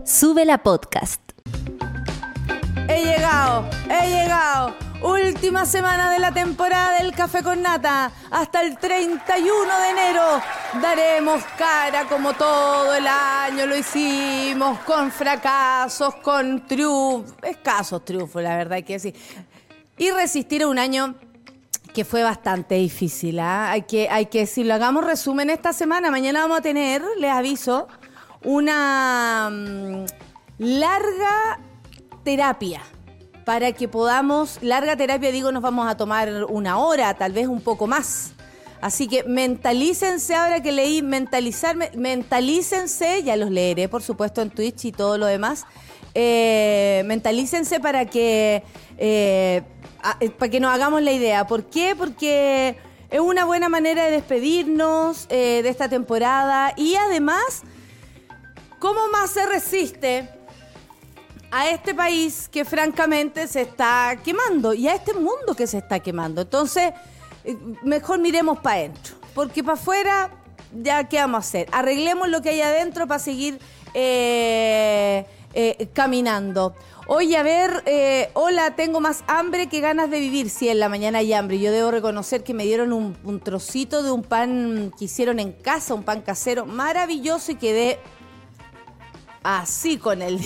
Sube la podcast. He llegado. Última semana de la temporada del Café con Nata. Hasta el 31 de enero daremos cara como todo el año lo hicimos, con fracasos, con triunfos, escasos triunfos, la verdad hay que decir. Y resistir a un año que fue bastante difícil, ¿eh? Hay que decirlo. Hagamos resumen esta semana. Mañana vamos a tener, les aviso, una larga terapia. Para que podamos, larga terapia, digo, nos vamos a tomar una hora, tal vez un poco más. Así que mentalícense, ahora que leí mentalícense, ya los leeré, por supuesto, en Twitch y todo lo demás. Mentalícense para que nos hagamos la idea. ¿Por qué? Porque es una buena manera de despedirnos de esta temporada. Y además, ¿cómo más se resiste a este país que francamente se está quemando y a este mundo que se está quemando? Entonces, mejor miremos para adentro, porque para afuera ya qué vamos a hacer. Arreglemos lo que hay adentro para seguir caminando. Oye, a ver, hola, tengo más hambre que ganas de vivir. Sí, en la mañana hay hambre. Yo debo reconocer que me dieron un trocito de un pan que hicieron en casa, un pan casero maravilloso, y quedé así con él.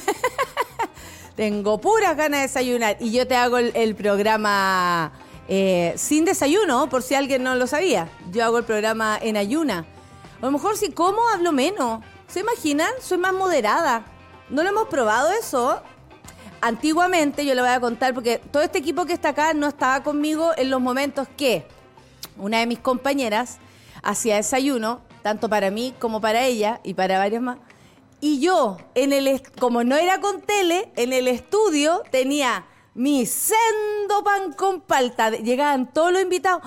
Tengo puras ganas de desayunar. Y yo te hago el programa sin desayuno, por si alguien no lo sabía. Yo hago el programa en ayuna. A lo mejor si como, hablo menos. ¿Se imaginan? Soy más moderada. ¿No lo hemos probado eso? Antiguamente, yo le voy a contar, porque todo este equipo que está acá no estaba conmigo en los momentos que una de mis compañeras hacía desayuno, tanto para mí como para ella y para varios más. Y yo, como no era con tele, en el estudio tenía mi sendo pan con palta. Llegaban todos los invitados.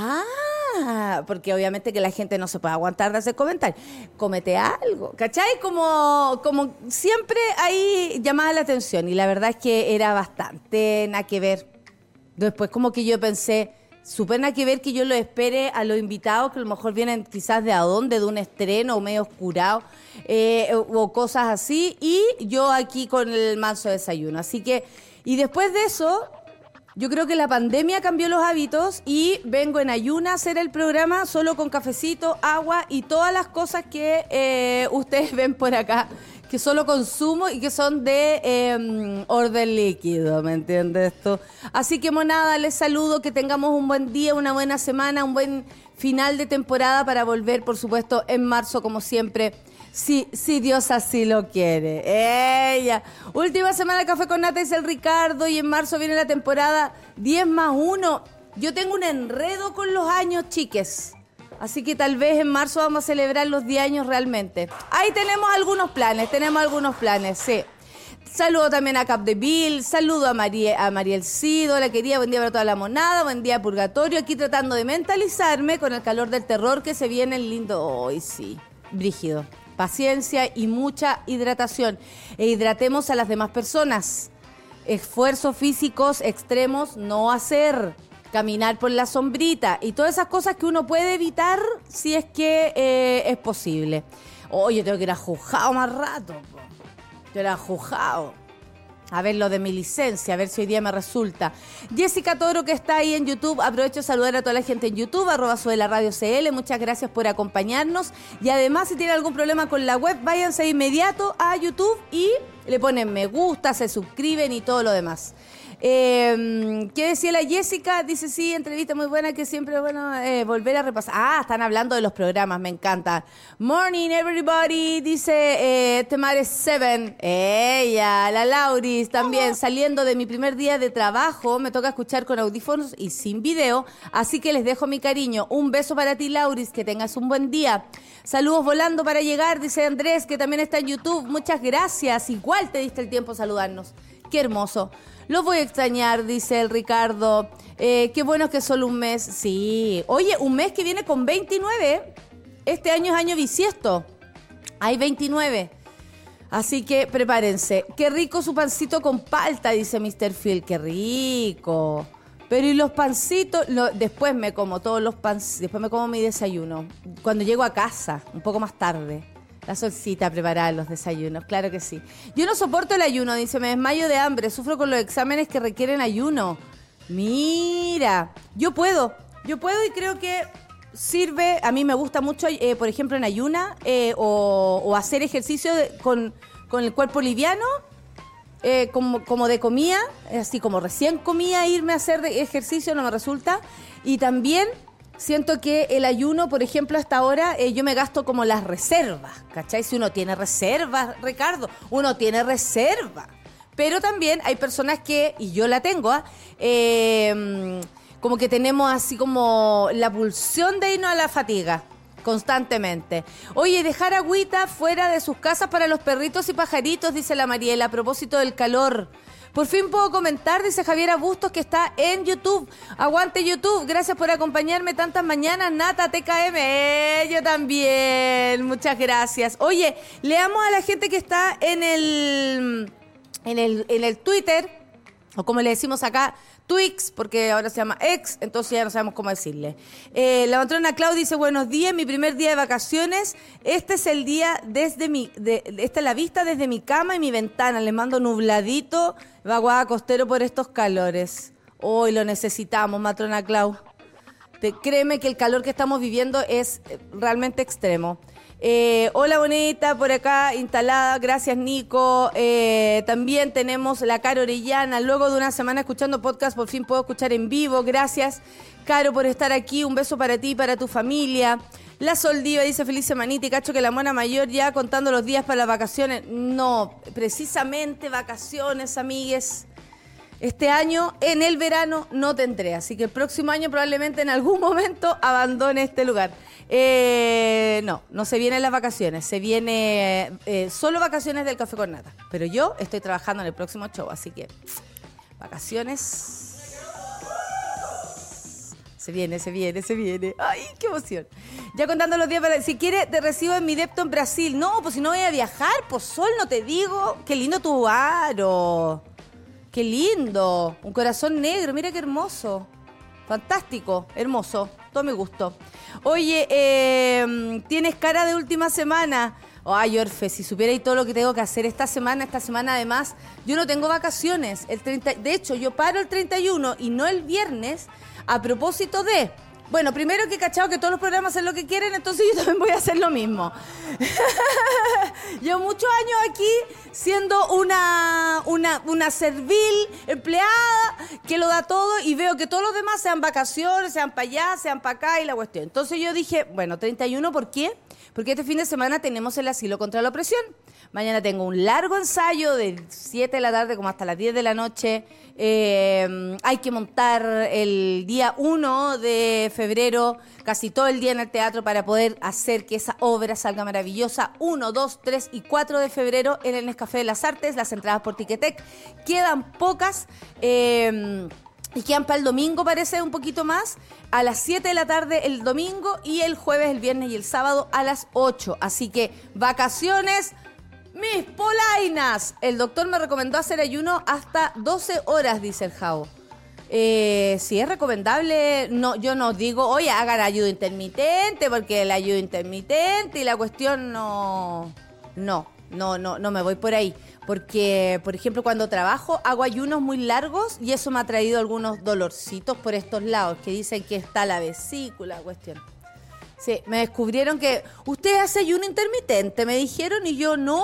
Porque obviamente que la gente no se puede aguantar de hacer comentarios. Cómete algo, ¿cachai? Como siempre ahí llamaba la atención. Y la verdad es que era bastante nada que ver. Después como que yo pensé, súper nada que ver que yo lo espere a los invitados, que a lo mejor vienen quizás de un estreno o medio oscurado, o cosas así, y yo aquí con el manso desayuno. Así que, y después de eso, yo creo que la pandemia cambió los hábitos y vengo en ayuna a hacer el programa solo con cafecito, agua y todas las cosas que ustedes ven por acá, que solo consumo y que son de orden líquido, ¿me entiendes esto? Así que, monada, les saludo, que tengamos un buen día, una buena semana, un buen final de temporada para volver, por supuesto, en marzo, como siempre, si Dios así lo quiere. Ella. Última semana de Café con Nata, dice el Ricardo, y en marzo viene la temporada 10+1. Yo tengo un enredo con los años, chiques. Así que tal vez en marzo vamos a celebrar los 10 años realmente. Ahí tenemos algunos planes, sí. Saludo también a Capdeville, saludo a Mariel Cido, la querida, buen día para toda la monada, buen día Purgatorio, aquí tratando de mentalizarme con el calor del terror que se viene en lindo. Hoy sí, brígido. Paciencia y mucha hidratación. E hidratemos a las demás personas. Esfuerzos físicos extremos no hacer. Caminar por la sombrita y todas esas cosas que uno puede evitar si es que es posible. Yo tengo que ir a Jujao más rato. Yo era Jujao. A ver lo de mi licencia, a ver si hoy día me resulta. Jessica Toro, que está ahí en YouTube. Aprovecho de saludar a toda la gente en YouTube, @SuelaRadioCL. Muchas gracias por acompañarnos. Y además, si tienen algún problema con la web, váyanse de inmediato a YouTube y le ponen me gusta, se suscriben y todo lo demás. ¿Qué decía la Jessica? Dice, sí, entrevista muy buena, que siempre es bueno volver a repasar. Están hablando de los programas, me encanta. Morning, everybody, dice Temare 7. Ella, la Lauris, también saliendo de mi primer día de trabajo. Me toca escuchar con audífonos y sin video, así que les dejo mi cariño. Un beso para ti, Lauris, que tengas un buen día. Saludos volando para llegar, dice Andrés, que también está en YouTube. Muchas gracias, igual te diste el tiempo a saludarnos. Qué hermoso. Los voy a extrañar, dice el Ricardo. Qué bueno que solo un mes. Sí. Oye, un mes que viene con 29. Este año es año bisiesto. Hay 29. Así que prepárense. Qué rico su pancito con palta, dice Mr. Phil. Qué rico. Pero y los pancitos, después me como todos los pancitos, después me como mi desayuno. Cuando llego a casa, un poco más tarde. La Solcita preparada los desayunos, claro que sí. Yo no soporto el ayuno, dice, me desmayo de hambre, sufro con los exámenes que requieren ayuno. Mira, yo puedo y creo que sirve, a mí me gusta mucho, por ejemplo, en ayuna o hacer ejercicio con el cuerpo liviano, como de comida, así como recién comía, irme a hacer ejercicio no me resulta. Y también siento que el ayuno, por ejemplo, hasta ahora, yo me gasto como las reservas, ¿cachai? Si uno tiene reservas, Ricardo, uno tiene reserva. Pero también hay personas que, y yo la tengo, como que tenemos así como la pulsión de irnos a la fatiga constantemente. Oye, dejar agüita fuera de sus casas para los perritos y pajaritos, dice la Mariela, a propósito del calor. Por fin puedo comentar, dice Javiera Bustos, que está en YouTube. Aguante YouTube, gracias por acompañarme tantas mañanas, Nata TKM. Yo también, muchas gracias. Oye, leamos a la gente que está en el Twitter, o como le decimos acá, Twix, porque ahora se llama X, entonces ya no sabemos cómo decirle. La matrona Clau dice, buenos días, mi primer día de vacaciones. Este es el día esta es la vista desde mi cama y mi ventana. Le mando nubladito, vaguada costero por estos calores. Hoy lo necesitamos, matrona Clau. Créeme que el calor que estamos viviendo es realmente extremo. Hola bonita, por acá instalada, gracias Nico. También tenemos la Caro Orellana, luego de una semana escuchando podcast, por fin puedo escuchar en vivo, gracias Caro por estar aquí, un beso para ti y para tu familia. La Sol Diva dice, feliz semanita y cacho que la mona mayor ya contando los días para las vacaciones. No, precisamente vacaciones, amigues. Este año, en el verano, no tendré, así que el próximo año probablemente en algún momento abandone este lugar. No se vienen las vacaciones, se viene solo vacaciones del Café con Nata. Pero yo estoy trabajando en el próximo show, así que vacaciones. Se viene. ¡Ay, qué emoción! Ya contando los días, si quiere te recibo en mi depto en Brasil. No, pues si no voy a viajar, pues Sol, no te digo. Qué lindo tu aro. Qué lindo, un corazón negro, mira qué hermoso, fantástico, hermoso, todo mi gusto. Oye, tienes cara de última semana. Ay, Orfe, si supierais todo lo que tengo que hacer esta semana además, yo no tengo vacaciones. De hecho, yo paro el 31 y no el viernes a propósito de... Bueno, primero que he cachado que todos los programas hacen lo que quieren, entonces yo también voy a hacer lo mismo. Llevo muchos años aquí siendo una servil empleada que lo da todo y veo que todos los demás sean vacaciones, sean para allá, sean para acá y la cuestión. Entonces yo dije, bueno, 31, ¿por qué? Porque este fin de semana tenemos el asilo contra la opresión. Mañana tengo un largo ensayo de 7 de la tarde como hasta las 10 de la noche. Hay que montar el día 1 de febrero casi todo el día en el teatro para poder hacer que esa obra salga maravillosa. 1, 2, 3 y 4 de febrero en el Nescafé de las Artes. Las entradas por Ticketek quedan pocas. Y quedan para el domingo, parece, un poquito más, a las 7 de la tarde el domingo y el jueves, el viernes y el sábado a las 8. Así que vacaciones, mis polainas. El doctor me recomendó hacer ayuno hasta 12 horas, dice el Jao. Si es recomendable, no, yo no digo, oye, hagan ayuno intermitente, porque el ayuno intermitente y la cuestión no me voy por ahí. Porque, por ejemplo, cuando trabajo hago ayunos muy largos y eso me ha traído algunos dolorcitos por estos lados, que dicen que está la vesícula, cuestión. Sí, me descubrieron que usted hace ayuno intermitente, me dijeron, y yo, no,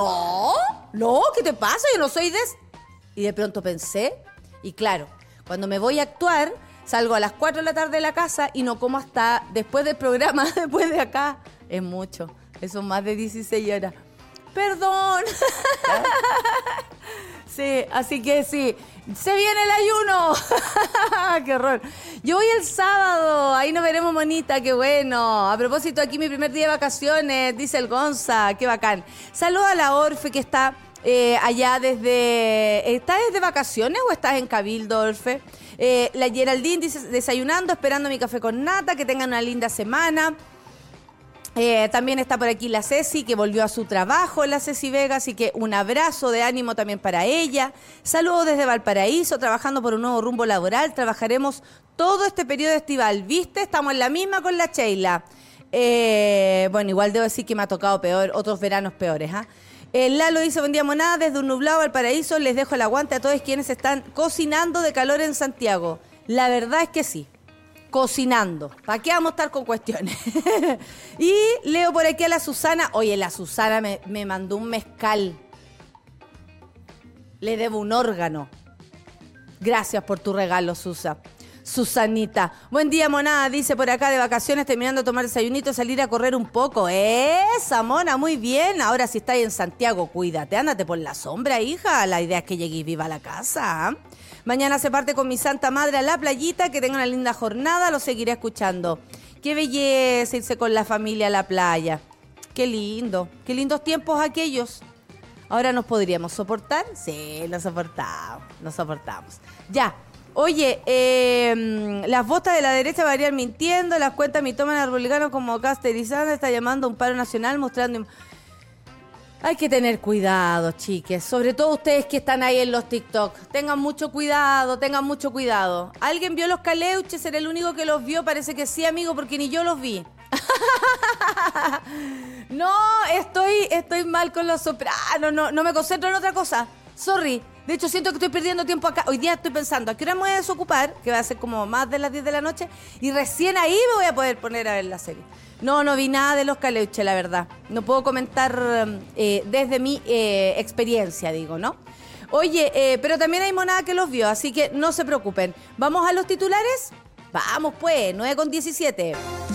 ¿qué te pasa? Yo no soy de... Y de pronto pensé, y claro, cuando me voy a actuar, salgo a las 4 de la tarde de la casa y no como hasta después del programa, después de acá. Es mucho, eso más de 16 horas. Perdón. Sí, así que sí, se viene el ayuno. Qué horror. Yo voy el sábado, ahí nos veremos, monita, qué bueno. A propósito, aquí mi primer día de vacaciones, dice el Gonza, qué bacán. Saluda a la Orfe que está allá desde... ¿Estás desde vacaciones o estás en Cabildo, Orfe? La Geraldine dice, desayunando, esperando mi café con nata, que tengan una linda semana. También está por aquí la Ceci, que volvió a su trabajo, la Ceci Vega, así que un abrazo de ánimo también para ella. Saludos desde Valparaíso, trabajando por un nuevo rumbo laboral. Trabajaremos todo este periodo estival, ¿viste? Estamos en la misma con la Sheila. Bueno, igual debo decir que me ha tocado peor, otros veranos peores, ¿ah? Lalo dice, buen día, monada, desde un nublado al paraíso, les dejo el aguante a todos quienes están cocinando de calor en Santiago. La verdad es que sí, cocinando. ¿Para qué vamos a estar con cuestiones? Y leo por aquí a la Susana. Oye, la Susana me mandó un mezcal. Le debo un órgano. Gracias por tu regalo, Susanita. Buen día, monada, dice por acá de vacaciones, terminando de tomar desayunito, salir a correr un poco. Esa, mona, muy bien. Ahora si estáis en Santiago, cuídate, ándate por la sombra, hija. La idea es que llegues viva a la casa. Mañana se parte con mi santa madre a la playita, que tenga una linda jornada, lo seguiré escuchando. Qué belleza irse con la familia a la playa. Qué lindo, qué lindos tiempos aquellos. ¿Ahora nos podríamos soportar? Sí, lo soportamos. Ya. Oye, las botas de la derecha varían mintiendo, las cuentas mitómanas republicanos como Casterizana está llamando a un paro nacional mostrando... Hay que tener cuidado, chiques, sobre todo ustedes que están ahí en los TikTok. Tengan mucho cuidado. ¿Alguien vio los caleuches? ¿Era el único que los vio? Parece que sí, amigo, porque ni yo los vi. No, estoy mal con los sopranos, no me concentro en otra cosa. Sorry. De hecho, siento que estoy perdiendo tiempo acá. Hoy día estoy pensando, ¿a qué hora me voy a desocupar? Que va a ser como más de las 10 de la noche. Y recién ahí me voy a poder poner a ver la serie. No vi nada de los caleuches, la verdad. No puedo comentar desde mi experiencia, digo, ¿no? Oye, pero también hay monada que los vio, así que no se preocupen. ¿Vamos a los titulares? Vamos pues, 9:17.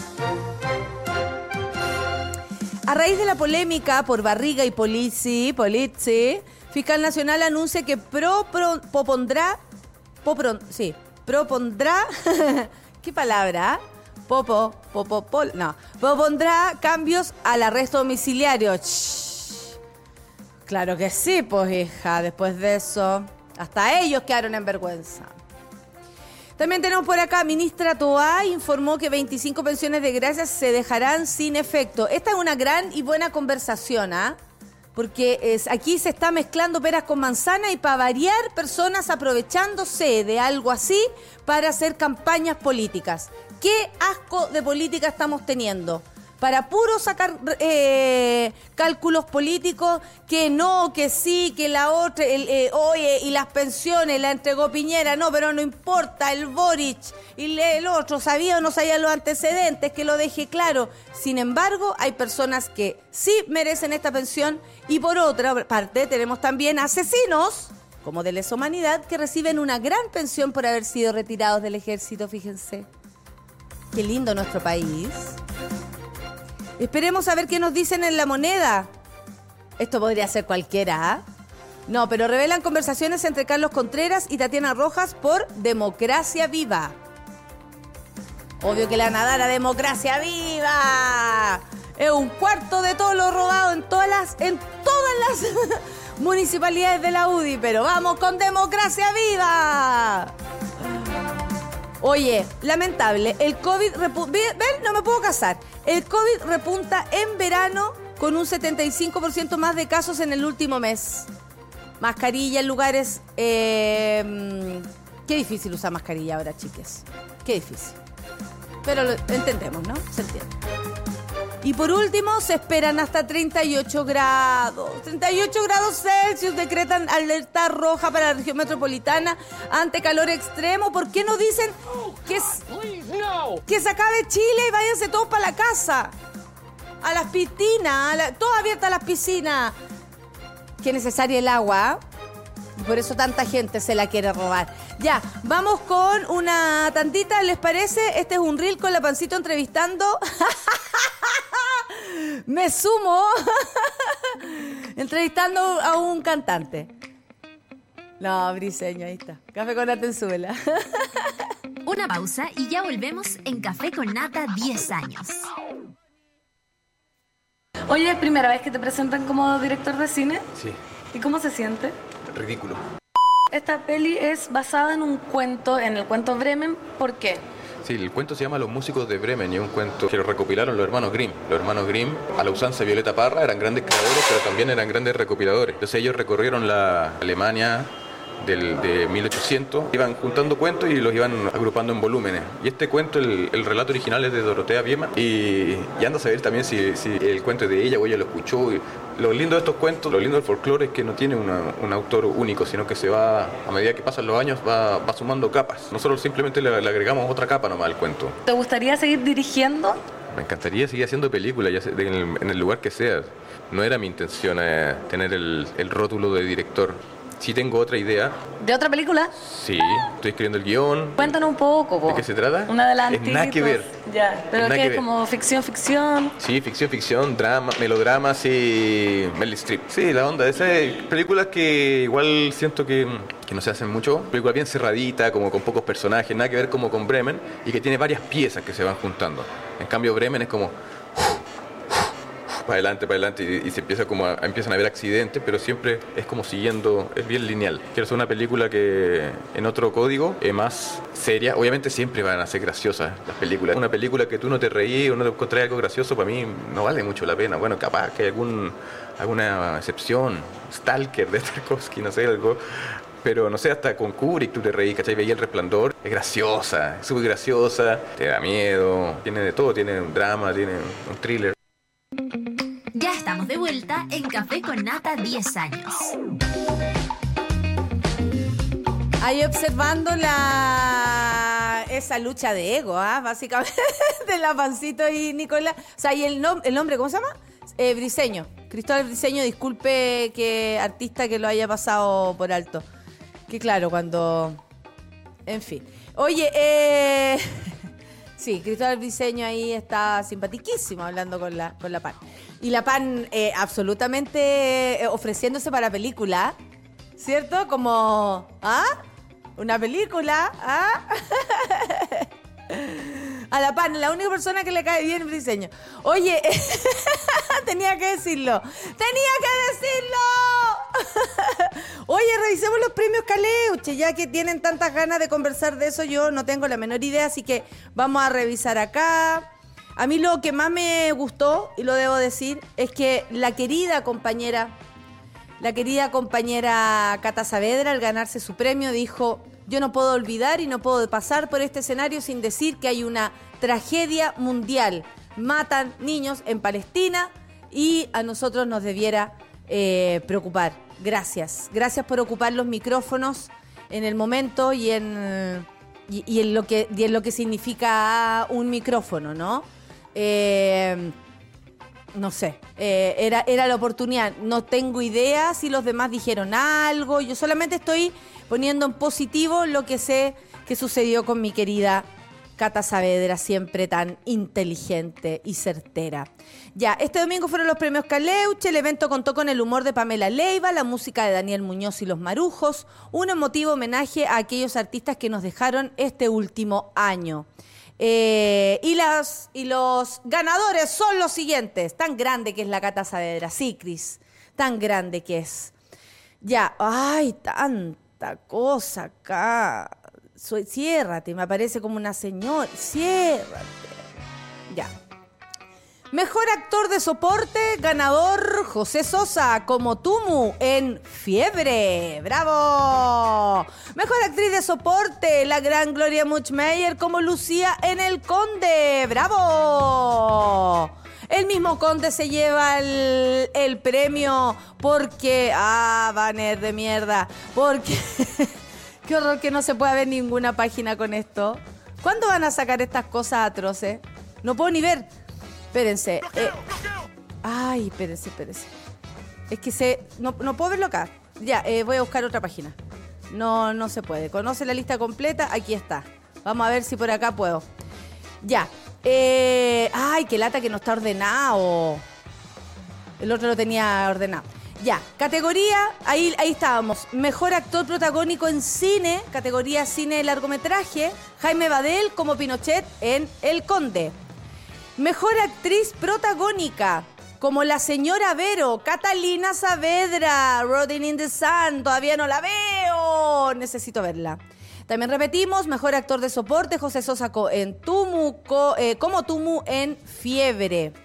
A raíz de la polémica por Barriga y Polizzi, Fiscal Nacional anuncia que propondrá, ¿qué palabra? Propondrá cambios al arresto domiciliario. Claro que sí, pues hija, después de eso, hasta ellos quedaron en vergüenza. También tenemos por acá, ministra Toá informó que 25 pensiones de gracia se dejarán sin efecto. Esta es una gran y buena conversación, ¿ah? Porque aquí se está mezclando peras con manzana y para variar personas aprovechándose de algo así para hacer campañas políticas. ¿Qué asco de política estamos teniendo? Para puro sacar cálculos políticos, que no, que sí, que la otra, oye, y las pensiones la entregó Piñera, no, pero no importa, el Boric y el otro, sabía o no sabía los antecedentes, que lo deje claro. Sin embargo, hay personas que sí merecen esta pensión y por otra parte tenemos también asesinos, como de lesa humanidad, que reciben una gran pensión por haber sido retirados del ejército, fíjense. Qué lindo nuestro país. Esperemos a ver qué nos dicen en La Moneda. Esto podría ser cualquiera, ¿ah? No, pero revelan conversaciones entre Carlos Contreras y Tatiana Rojas por Democracia Viva. Obvio que le van a dar a Democracia Viva. Es un cuarto de todo lo robado en todas las municipalidades de la UDI, pero vamos con Democracia Viva. Oye, lamentable, el COVID... ¿Ven? No me puedo casar. El COVID repunta en verano con un 75% más de casos en el último mes. Mascarilla en lugares... Qué difícil usar mascarilla ahora, chiques. Qué difícil. Pero lo entendemos, ¿no? Se entiende. Y por último, se esperan hasta 38 grados. 38 grados Celsius decretan alerta roja para la región metropolitana ante calor extremo. ¿Por qué no dicen que se acabe Chile y váyanse todos para la casa? A las piscinas, todas abiertas las piscinas. Qué necesaria el agua, y por eso tanta gente se la quiere robar. Ya, vamos con una tandita, ¿les parece? Este es un reel con la Pancito entrevistando... Me sumo entrevistando a un cantante. No, Briseño, ahí está. Café con Nata en Suela. Una pausa y ya volvemos en Café con Nata 10 años. Oye, ¿es primera vez que te presentan como director de cine? Sí. ¿Y cómo se siente? Ridículo. Esta peli es basada en un cuento, en el cuento Bremen. ¿Por qué? Sí, el cuento se llama Los músicos de Bremen y es un cuento que lo recopilaron los hermanos Grimm. Los hermanos Grimm, a la usanza de Violeta Parra, eran grandes creadores, pero también eran grandes recopiladores. Entonces ellos recorrieron la Alemania de 1800, iban juntando cuentos y los iban agrupando en volúmenes. Y este cuento, el relato original es de Dorotea Bieman, y anda a saber también si el cuento es de ella o ella lo escuchó. Lo lindo de estos cuentos, lo lindo del folclore es que no tiene un autor único, sino que se va, a medida que pasan los años, va sumando capas. Nosotros simplemente le agregamos otra capa nomás al cuento. ¿Te gustaría seguir dirigiendo? Me encantaría seguir haciendo películas, ya sea en el lugar que sea. No era mi intención tener el rótulo de director. Sí tengo otra idea. ¿De otra película? Sí, estoy escribiendo el guión. Cuéntanos un poco. ¿De qué se trata? Una de las Es nada que ver. Ya, pero Nada que que es ver. como ficción. Sí, ficción, drama, melodrama, sí, Meryl Streep. Sí, la onda. Esas películas que igual siento que no se hacen mucho. Película bien cerradita, como con pocos personajes, nada que ver como con Bremen, y que tiene varias piezas que se van juntando. En cambio, Bremen es como para adelante y se empieza empiezan a haber accidentes, pero siempre es como siguiendo, es bien lineal. Quiero hacer una película que en otro código es más seria. Obviamente siempre van a ser graciosas las películas. Una película que tú no te reí o no te encontrás algo gracioso, para mí no vale mucho la pena. Bueno, capaz que hay alguna excepción, Stalker de Tarkovsky, no sé, algo. Pero no sé, hasta con Kubrick tú te reí, ¿cachai? Veía El Resplandor, es graciosa, es súper graciosa, te da miedo, tiene de todo, tiene un drama, tiene un thriller. Ya estamos de vuelta en Café con Nata 10 años. Ahí observando esa lucha de ego, básicamente, de la Pancito y Nicolás. O sea, y el nombre, ¿cómo se llama? Briceño. Cristóbal Briceño, disculpe que artista que lo haya pasado por alto. Que claro, cuando... En fin. Oye, sí, Cristóbal Briceño ahí está simpatiquísimo hablando con la PAN. Y la PAN absolutamente ofreciéndose para película, ¿cierto? Como, una película, A la PAN, la única persona que le cae bien es Briceño. Oye, tenía que decirlo. Oye, revisemos los premios Caleuche, ya que tienen tantas ganas de conversar de eso, yo no tengo la menor idea, así que vamos a revisar acá. A mí lo que más me gustó, y lo debo decir, es que la querida compañera Cata Saavedra, al ganarse su premio, dijo: yo no puedo olvidar y no puedo pasar por este escenario sin decir que hay una tragedia mundial. Matan niños en Palestina y a nosotros nos debiera preocupar. Gracias por ocupar los micrófonos en el momento y en lo que significa un micrófono, ¿no? No sé, era la oportunidad. No tengo idea si los demás dijeron algo. Yo solamente estoy poniendo en positivo lo que sé que sucedió con mi querida Cata Saavedra, siempre tan inteligente y certera. Ya, este domingo fueron los premios Caleuche. El evento contó con el humor de Pamela Leiva, la música de Daniel Muñoz y Los Marujos, un emotivo homenaje a aquellos artistas que nos dejaron este último año. Y los ganadores son los siguientes. Tan grande que es la Cata Saavedra. Sí, Cris, tan grande que es. Ya, ay, tanta cosa acá. Ciérrate, me aparece como una señora. Ciérrate. Ya. Mejor actor de soporte, ganador José Sosa como Tumu en Fiebre. ¡Bravo! Mejor actriz de soporte, la gran Gloria Muchmeyer como Lucía en El Conde. ¡Bravo! El mismo Conde se lleva el premio porque... banner de mierda. Porque... Qué horror que no se pueda ver ninguna página con esto. ¿Cuándo van a sacar estas cosas atroces? No puedo ni ver. Espérense. Espérense. Es que no puedo verlo acá. Ya, voy a buscar otra página. No se puede. ¿Conoce la lista completa? Aquí está. Vamos a ver si por acá puedo. Ya. Qué lata que no está ordenado. El otro lo tenía ordenado. Ya, categoría, ahí estábamos. Mejor actor protagónico en cine, categoría cine de largometraje, Jaime Badel como Pinochet en El Conde. Mejor actriz protagónica, como la señora Vero, Catalina Saavedra, Rodin in the Sun, todavía no la veo, necesito verla. También repetimos, mejor actor de soporte, José Sosa en Tumu, como Tumu en Fiebre.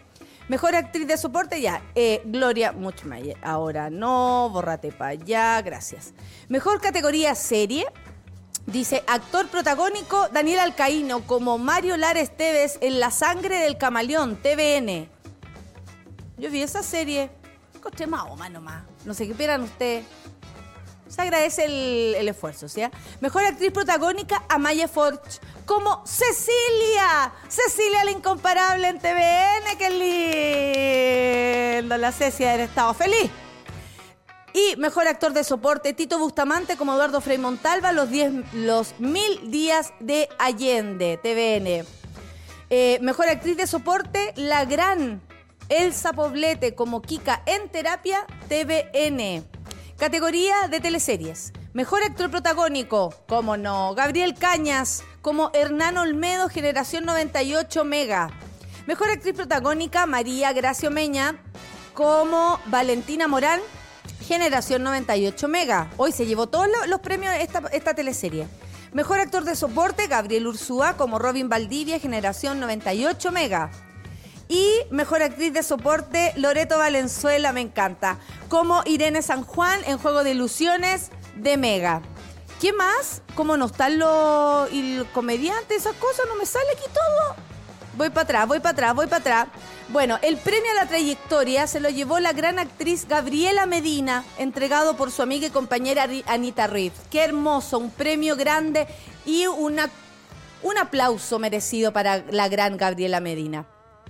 Mejor actriz de soporte, ya. Gloria Muchmayer. Ahora no, bórrate para allá, gracias. Mejor categoría serie. Dice, actor protagónico, Daniel Alcaíno, como Mario Lara Esteves en La sangre del camaleón, TVN. Yo vi esa serie. Encontré Mahoma nomás. No sé qué opinan ustedes. Se agradece el esfuerzo, ¿sí? Mejor actriz protagónica, Amaya Forch, como Cecilia. Cecilia la incomparable en TVN. ¡Qué lindo! La Ceci ha estado feliz. Y mejor actor de soporte, Tito Bustamante como Eduardo Frei Montalva, los 1000 días de Allende, TVN. Mejor actriz de soporte, la gran Elsa Poblete como Kika en Terapia, TVN. Categoría de teleseries. Mejor actor protagónico, cómo no, Gabriel Cañas como Hernán Olmedo, Generación 98 Mega. Mejor actriz protagónica, María Gracia Omeña como Valentina Morán, Generación 98 Mega. Hoy se llevó todos los premios esta teleserie. Mejor actor de soporte, Gabriel Ursúa como Robin Valdivia, Generación 98 Mega. Y mejor actriz de soporte, Loreto Valenzuela, me encanta, como Irene San Juan en Juego de Ilusiones de Mega. ¿Qué más? ¿Cómo no están los comediantes? Esas cosas, no me sale aquí todo. Voy para atrás. Bueno, el premio a la trayectoria se lo llevó la gran actriz Gabriela Medina, entregado por su amiga y compañera Anita Reeves. Qué hermoso, un premio grande y un aplauso merecido para la gran Gabriela Medina.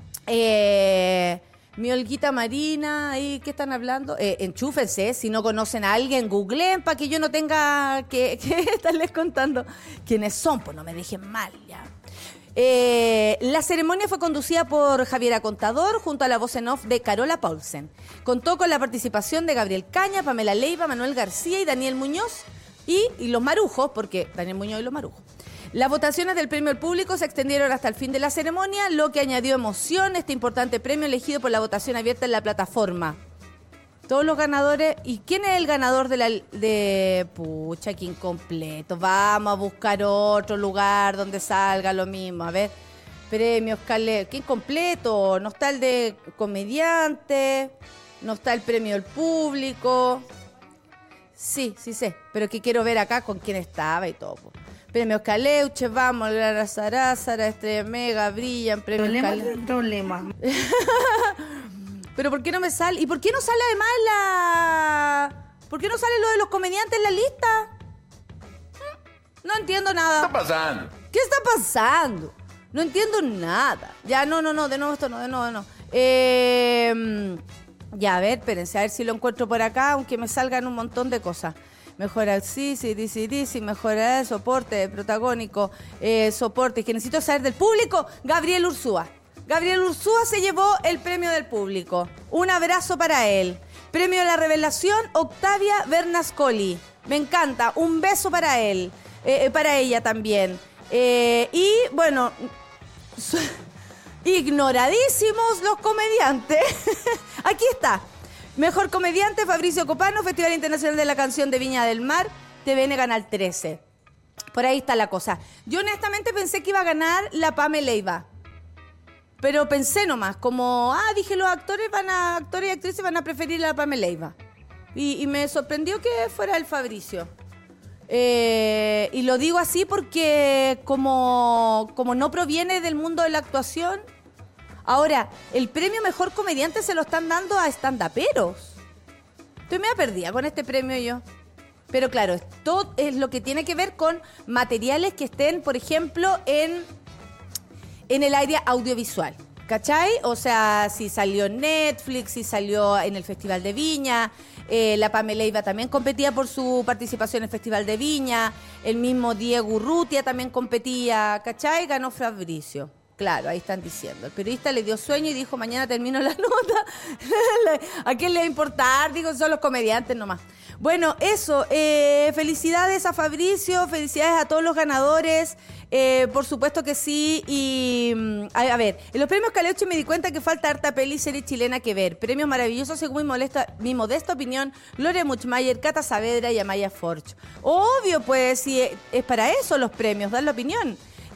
Mi Olguita Marina, ¿y qué están hablando? Enchúfense, si no conocen a alguien, googleen para que yo no tenga que estarles contando quiénes son, pues no me dejen mal ya. La ceremonia fue conducida por Javiera Contador junto a la voz en off de Carola Paulsen. Contó con la participación de Gabriel Caña, Pamela Leiva, Manuel García y Daniel Muñoz y los marujos, porque Daniel Muñoz y los marujos. Las votaciones del premio al público se extendieron hasta el fin de la ceremonia, lo que añadió emoción a este importante premio elegido por la votación abierta en la plataforma. Todos los ganadores. ¿Y quién es el ganador pucha, qué incompleto? Vamos a buscar otro lugar donde salga lo mismo. A ver, premios, qué incompleto. No está el de comediante, no está el premio al público. Sí sé, pero que quiero ver acá con quién estaba y todo. Premios Caleuche, vamos, la Sarázara, Estrella Mega, Brillan, premios Caleuche. Problemas. Pero ¿por qué no me sale? ¿Y por qué no sale además ¿Por qué no sale lo de los comediantes en la lista? No entiendo nada. ¿Qué está pasando? ¿Qué está pasando? No entiendo nada. Ya, no, de nuevo esto no, de nuevo no. Ya, a ver, espérense, a ver si lo encuentro por acá, aunque me salgan un montón de cosas. Mejora DC, mejora soporte, protagónico, soporte, que necesito saber del público, Gabriel Ursúa. Gabriel Ursúa se llevó el premio del público. Un abrazo para él. Premio de la revelación, Octavia Bernascoli. Me encanta, un beso para él, para ella también. Y bueno, ignoradísimos los comediantes. Aquí está. Mejor comediante, Fabricio Copano, Festival Internacional de la Canción de Viña del Mar, TVN Canal 13. Por ahí está la cosa. Yo honestamente pensé que iba a ganar la Pamela Leiva. Pero pensé nomás, como, dije, los actores y actrices van a preferir a la Pamela Leiva. Y me sorprendió que fuera el Fabricio. Y lo digo así porque como no proviene del mundo de la actuación. Ahora, el premio Mejor Comediante se lo están dando a stand-uperos. Estoy medio perdida con este premio yo. Pero claro, esto es lo que tiene que ver con materiales que estén, por ejemplo, en el área audiovisual. ¿Cachai? O sea, si salió en Netflix, si salió en el Festival de Viña, la Pamela Leiva también competía por su participación en el Festival de Viña, el mismo Diego Urrutia también competía, ¿cachai? Ganó Fabricio. Claro, ahí están diciendo. El periodista le dio sueño y dijo, mañana termino la nota. ¿A quién le va a importar? Digo, son los comediantes nomás. Bueno, eso. Felicidades a Fabricio, felicidades a todos los ganadores. Por supuesto que sí. Y a ver, en los premios Caleuche me di cuenta que falta harta peli y serie chilena que ver. Premios maravillosos según mi modesta opinión, Gloria Muchmayer, Cata Saavedra y Amaya Forch. Obvio, pues, si es para eso los premios, dar la opinión.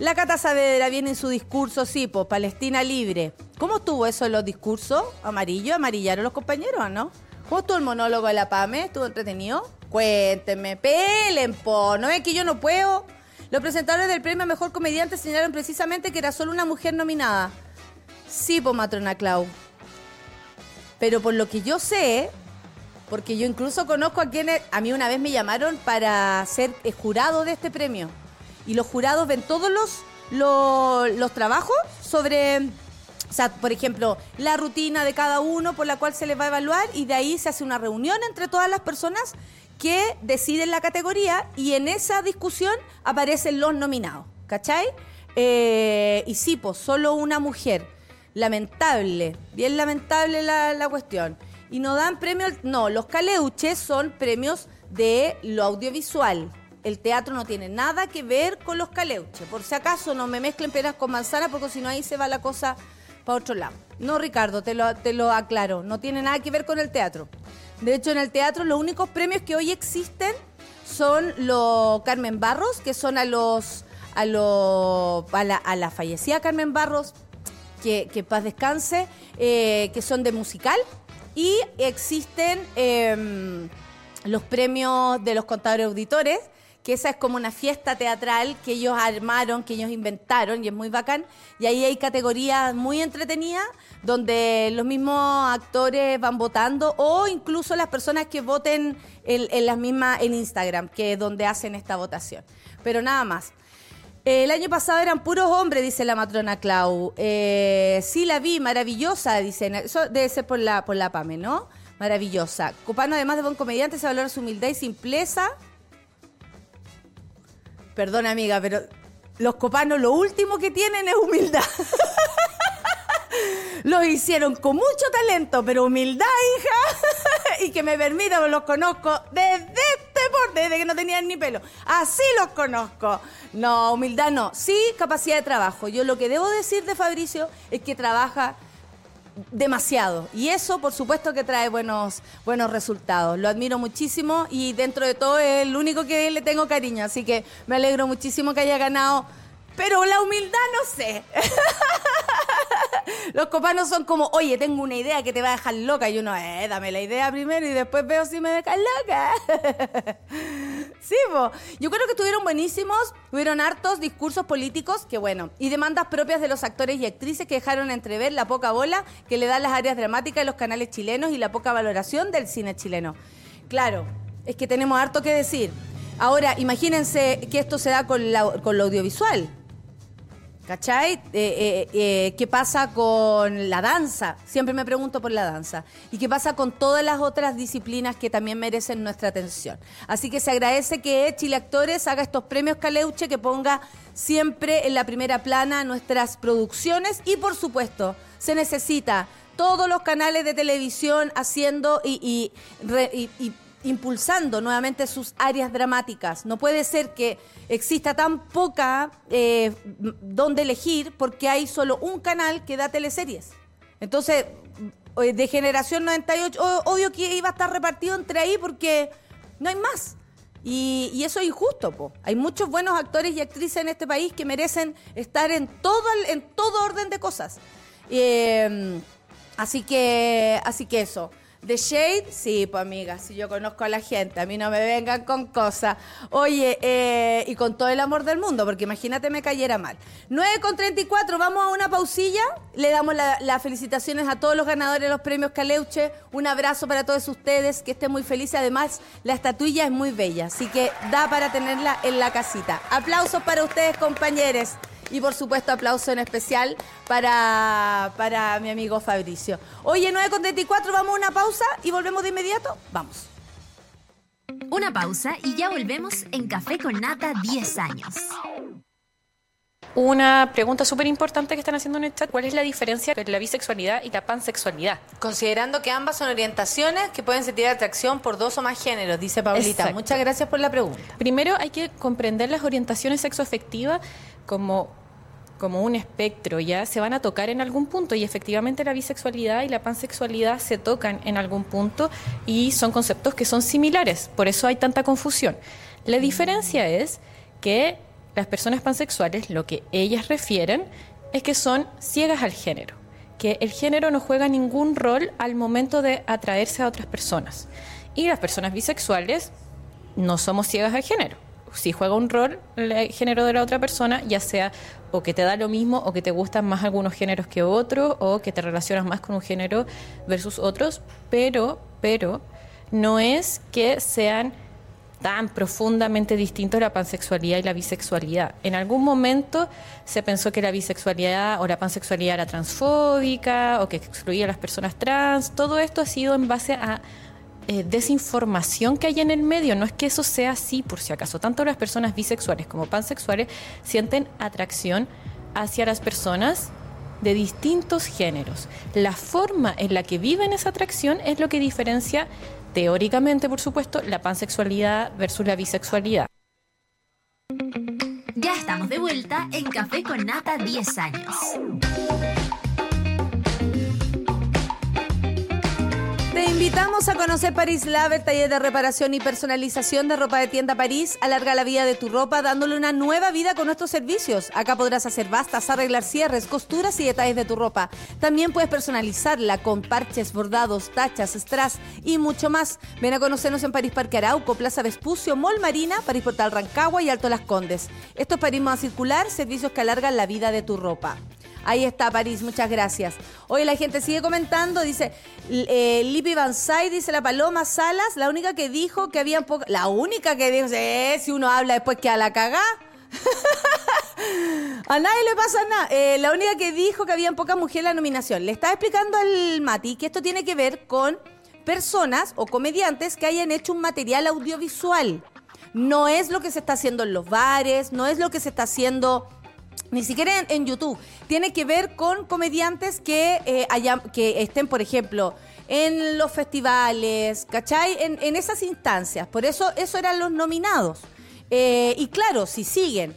La Cata Saavedra viene en su discurso, sí, pues, Palestina libre. ¿Cómo estuvo eso en los discursos? ¿Amarillaron los compañeros, no? ¿Cómo estuvo el monólogo de la PAME? ¿Estuvo entretenido? Cuéntenme, pelen, po, ¿no es que yo no puedo? Los presentadores del premio a Mejor Comediante señalaron precisamente que era solo una mujer nominada. Sí, pues, matrona Clau. Pero por lo que yo sé, porque yo incluso conozco a quienes... A mí una vez me llamaron para ser jurado de este premio. Y los jurados ven todos los trabajos sobre... O sea, por ejemplo, la rutina de cada uno por la cual se les va a evaluar y de ahí se hace una reunión entre todas las personas que deciden la categoría y en esa discusión aparecen los nominados, ¿cachai? Y sí, pues, solo una mujer. Lamentable, bien lamentable la cuestión. Y no dan premios... No, los caleuches son premios de lo audiovisual. El teatro no tiene nada que ver con los caleuches. Por si acaso no me mezclen peras con manzana, porque si no ahí se va la cosa para otro lado. No, Ricardo, te lo aclaro. No tiene nada que ver con el teatro. De hecho, en el teatro los únicos premios que hoy existen son los Carmen Barros, que son a la fallecida Carmen Barros, que paz descanse, que son de musical. Y existen los premios de los contadores auditores, que esa es como una fiesta teatral que ellos armaron, que ellos inventaron y es muy bacán. Y ahí hay categorías muy entretenidas donde los mismos actores van votando o incluso las personas que voten en las mismas en Instagram, que es donde hacen esta votación. Pero nada más. El año pasado eran puros hombres, dice la matrona Clau. Sí, la vi, maravillosa, dicen. Eso debe ser por la PAME, ¿no? Maravillosa. Copano, además de buen comediante, se valora su humildad y simpleza. Perdón, amiga, pero los copanos lo último que tienen es humildad. Lo hicieron con mucho talento, pero humildad, hija. Y que me permita, pues los conozco desde que no tenían ni pelo. Así los conozco. No, humildad no. Sí, capacidad de trabajo. Yo lo que debo decir de Fabricio es que trabaja demasiado. Y eso, por supuesto, que trae buenos resultados. Lo admiro muchísimo y dentro de todo es el único que le tengo cariño. Así que me alegro muchísimo que haya ganado. Pero la humildad no sé. Los copanos son como, oye, tengo una idea que te va a dejar loca. Y uno, dame la idea primero y después veo si me dejas loca. Sí, po. Yo creo que estuvieron buenísimos. Hubieron hartos discursos políticos, que bueno, y demandas propias de los actores y actrices que dejaron entrever la poca bola que le dan las áreas dramáticas de los canales chilenos y la poca valoración del cine chileno. Claro, es que tenemos harto que decir. Ahora, imagínense que esto se da con lo audiovisual. ¿Cachai? ¿Qué pasa con la danza? Siempre me pregunto por la danza. ¿Y qué pasa con todas las otras disciplinas que también merecen nuestra atención? Así que se agradece que Chile Actores haga estos premios Caleuche, que ponga siempre en la primera plana nuestras producciones y, por supuesto, se necesita todos los canales de televisión haciendo y impulsando nuevamente sus áreas dramáticas. No puede ser que exista tan poca donde elegir porque hay solo un canal que da teleseries. Entonces, de Generación 98, obvio que iba a estar repartido entre ahí porque no hay más. Y eso es injusto, po. Hay muchos buenos actores y actrices en este país que merecen estar en todo orden de cosas. Así que eso. ¿The Shade? Sí, pues amiga, si yo conozco a la gente, a mí no me vengan con cosas. Oye, y con todo el amor del mundo, porque imagínate me cayera mal. 9:34, vamos a una pausilla. Le damos las felicitaciones a todos los ganadores de los premios Caleuche. Un abrazo para todos ustedes, que estén muy felices. Además, la estatuilla es muy bella, así que da para tenerla en la casita. Aplausos para ustedes, compañeros. Y por supuesto, aplauso en especial para mi amigo Fabricio. Oye, 9:34, vamos a una pausa y volvemos de inmediato. Vamos. Una pausa y ya volvemos en Café con Nata 10 años. Una pregunta súper importante que están haciendo en el chat: ¿cuál es la diferencia entre la bisexualidad y la pansexualidad? Considerando que ambas son orientaciones que pueden sentir atracción por dos o más géneros, dice Paulita. Exacto. Muchas gracias por la pregunta. Primero hay que comprender las orientaciones sexoafectivas como un espectro, ya se van a tocar en algún punto, y efectivamente la bisexualidad y la pansexualidad se tocan en algún punto y son conceptos que son similares, por eso hay tanta confusión. La diferencia es que las personas pansexuales, lo que ellas refieren es que son ciegas al género, que el género no juega ningún rol al momento de atraerse a otras personas. Y las personas bisexuales no somos ciegas al género. Si juega un rol el género de la otra persona, ya sea o que te da lo mismo o que te gustan más algunos géneros que otros o que te relacionas más con un género versus otros, pero no es que sean tan profundamente distintos la pansexualidad y la bisexualidad. En algún momento se pensó que la bisexualidad o la pansexualidad era transfóbica o que excluía a las personas trans. Todo esto ha sido en base a desinformación que hay en el medio. No es que eso sea así, por si acaso. Tanto las personas bisexuales como pansexuales sienten atracción hacia las personas de distintos géneros. La forma en la que viven esa atracción es lo que diferencia, teóricamente, por supuesto, la pansexualidad versus la bisexualidad. Ya estamos de vuelta en Café con Nata 10 años. Te invitamos a conocer París Lab, el taller de reparación y personalización de ropa de tienda París. Alarga la vida de tu ropa dándole una nueva vida con nuestros servicios. Acá podrás hacer bastas, arreglar cierres, costuras y detalles de tu ropa. También puedes personalizarla con parches, bordados, tachas, strass y mucho más. Ven a conocernos en París Parque Arauco, Plaza Vespucio, Mall Marina, París Portal Rancagua y Alto Las Condes. Esto es París Moda Circular, servicios que alargan la vida de tu ropa. Ahí está, París, muchas gracias. Hoy la gente sigue comentando, dice Lipi Banzai, dice la Paloma Salas, la única que dijo que había poca... La única que dijo, si uno habla después que a la cagá. A nadie le pasa nada. La única que dijo que habían pocas mujeres en la nominación. Le estaba explicando al Mati que esto tiene que ver con personas o comediantes que hayan hecho un material audiovisual. No es lo que se está haciendo en los bares, no es lo que se está haciendo... Ni siquiera en YouTube. Tiene que ver con comediantes que estén, por ejemplo, en los festivales, ¿cachai? En esas instancias. Por eso eran los nominados. Y claro, si siguen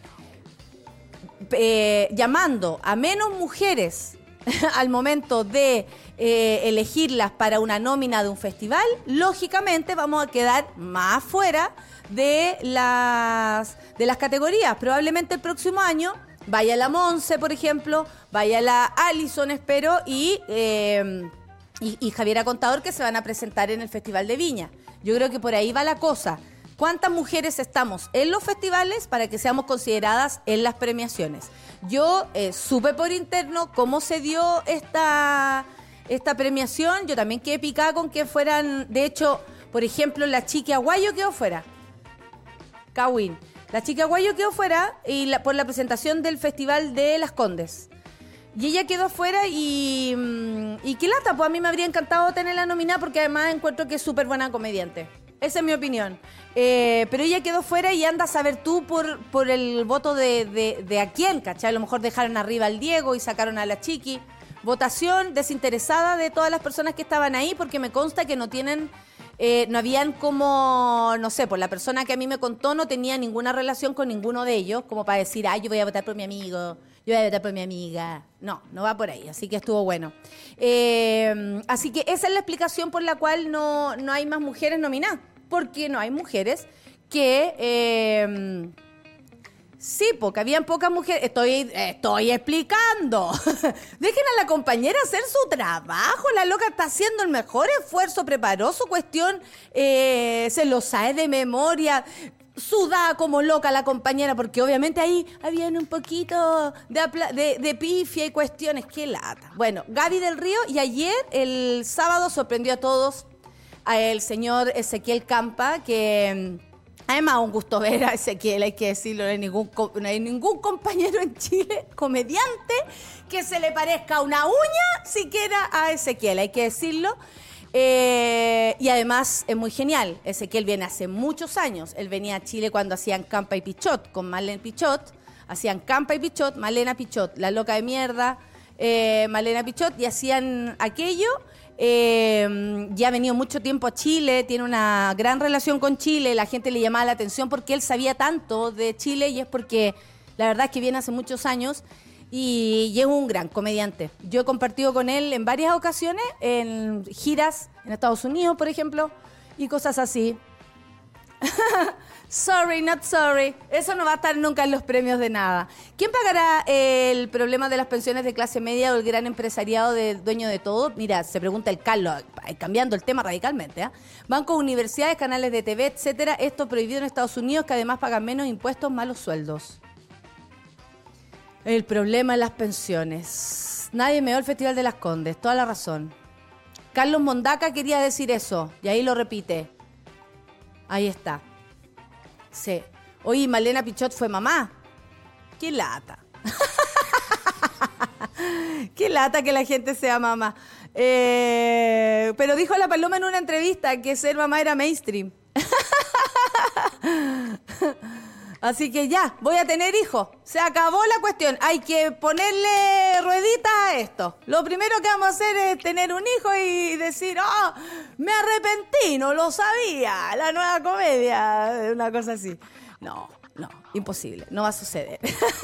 llamando a menos mujeres al momento de elegirlas para una nómina de un festival, lógicamente vamos a quedar más fuera de las categorías. Probablemente el próximo año vaya la Monse, por ejemplo, vaya la Alison, espero, y Javiera Contador, que se van a presentar en el Festival de Viña. Yo creo que por ahí va la cosa. ¿Cuántas mujeres estamos en los festivales para que seamos consideradas en las premiaciones? Yo supe por interno cómo se dio esta premiación. Yo también quedé picada con que fueran, de hecho, por ejemplo, la Chiqui Aguayo quedó fuera. Kawin. La Chica Guayo quedó fuera por la presentación del Festival de Las Condes. Y ella quedó fuera y qué lata, pues a mí me habría encantado tenerla nominada porque además encuentro que es súper buena comediante. Esa es mi opinión. Pero ella quedó fuera y anda a saber tú por el voto de a quién, ¿cachai? A lo mejor dejaron arriba al Diego y sacaron a la Chiqui. Votación desinteresada de todas las personas que estaban ahí porque me consta que no tienen... no habían como, no sé, pues la persona que a mí me contó no tenía ninguna relación con ninguno de ellos, como para decir, yo voy a votar por mi amigo, yo voy a votar por mi amiga. No va por ahí, así que estuvo bueno. Así que esa es la explicación por la cual no hay más mujeres nominadas, porque no hay mujeres que... Sí, porque habían pocas mujeres. Estoy explicando. Dejen a la compañera hacer su trabajo. La loca está haciendo el mejor esfuerzo, preparó su cuestión, se lo sabe de memoria. Sudada como loca la compañera, porque obviamente ahí habían un poquito de pifia y cuestiones. ¡Qué lata! Bueno, Gaby del Río, y ayer, el sábado, sorprendió a todos al señor Ezequiel Campa, que... Además, un gusto ver a Ezequiel, hay que decirlo, no hay ningún compañero en Chile, comediante, que se le parezca una uña siquiera a Ezequiel, hay que decirlo. Y además es muy genial. Ezequiel viene hace muchos años. Él venía a Chile cuando hacían Campa y Pichot, con Marlene Pichot. Hacían Campa y Pichot, Malena Pichot, la loca de mierda, Malena Pichot, y hacían aquello. Ya ha venido mucho tiempo a Chile, tiene una gran relación con Chile, la gente le llamaba la atención porque él sabía tanto de Chile y es porque la verdad es que viene hace muchos años y es un gran comediante. Yo he compartido con él en varias ocasiones, en giras en Estados Unidos, por ejemplo, y cosas así. Sorry, not sorry. Eso no va a estar nunca en los premios de nada. ¿Quién pagará el problema de las pensiones de clase media o el gran empresariado de dueño de todo? Mira, se pregunta el Carlos, cambiando el tema radicalmente. ¿Eh? Bancos, universidades, canales de TV, etcétera. Esto prohibido en Estados Unidos, que además pagan menos impuestos, malos sueldos. El problema de las pensiones. Nadie me dio el Festival de las Condes. Toda la razón. Carlos Mondaca quería decir eso. Y ahí lo repite. Ahí está. Sí. Oye, Malena Pichot fue mamá. Qué lata. Qué lata que la gente sea mamá. Pero dijo la Paloma en una entrevista que ser mamá era mainstream. Así que ya, voy a tener hijos. Se acabó la cuestión. Hay que ponerle rueditas a esto. Lo primero que vamos a hacer es tener un hijo y decir, oh, me arrepentí, no lo sabía. La nueva comedia, una cosa así. No, imposible. No va a suceder.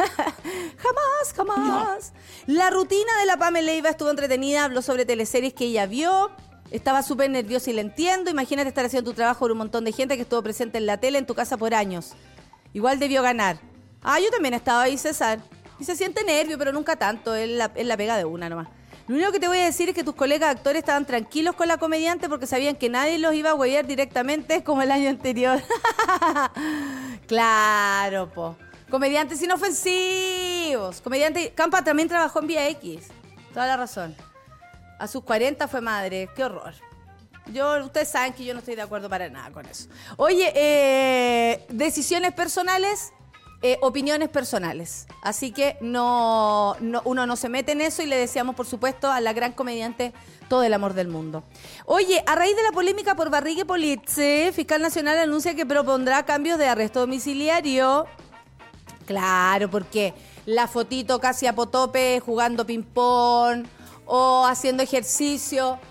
Jamás. La rutina de la Pamela Leiva estuvo entretenida. Habló sobre teleseries que ella vio. Estaba súper nerviosa y la entiendo. Imagínate estar haciendo tu trabajo con un montón de gente que estuvo presente en la tele en tu casa por años. Igual debió ganar. Yo también he estado ahí, César. Y se siente nervio, pero nunca tanto. Es la pega de una nomás. Lo único que te voy a decir es que tus colegas actores estaban tranquilos con la comediante porque sabían que nadie los iba a huevear directamente como el año anterior. Claro, po. Comediantes inofensivos. Campa también trabajó en Vía X. Toda la razón. A sus 40 fue madre. Qué horror. Ustedes saben que yo no estoy de acuerdo para nada con eso. Oye, decisiones personales, opiniones personales. Así que uno no se mete en eso y le deseamos, por supuesto, a la gran comediante todo el amor del mundo. Oye, a raíz de la polémica por Barriga y Polizzi, Fiscal Nacional anuncia que propondrá cambios de arresto domiciliario. Claro, porque la fotito casi a potope jugando ping-pong o haciendo ejercicio.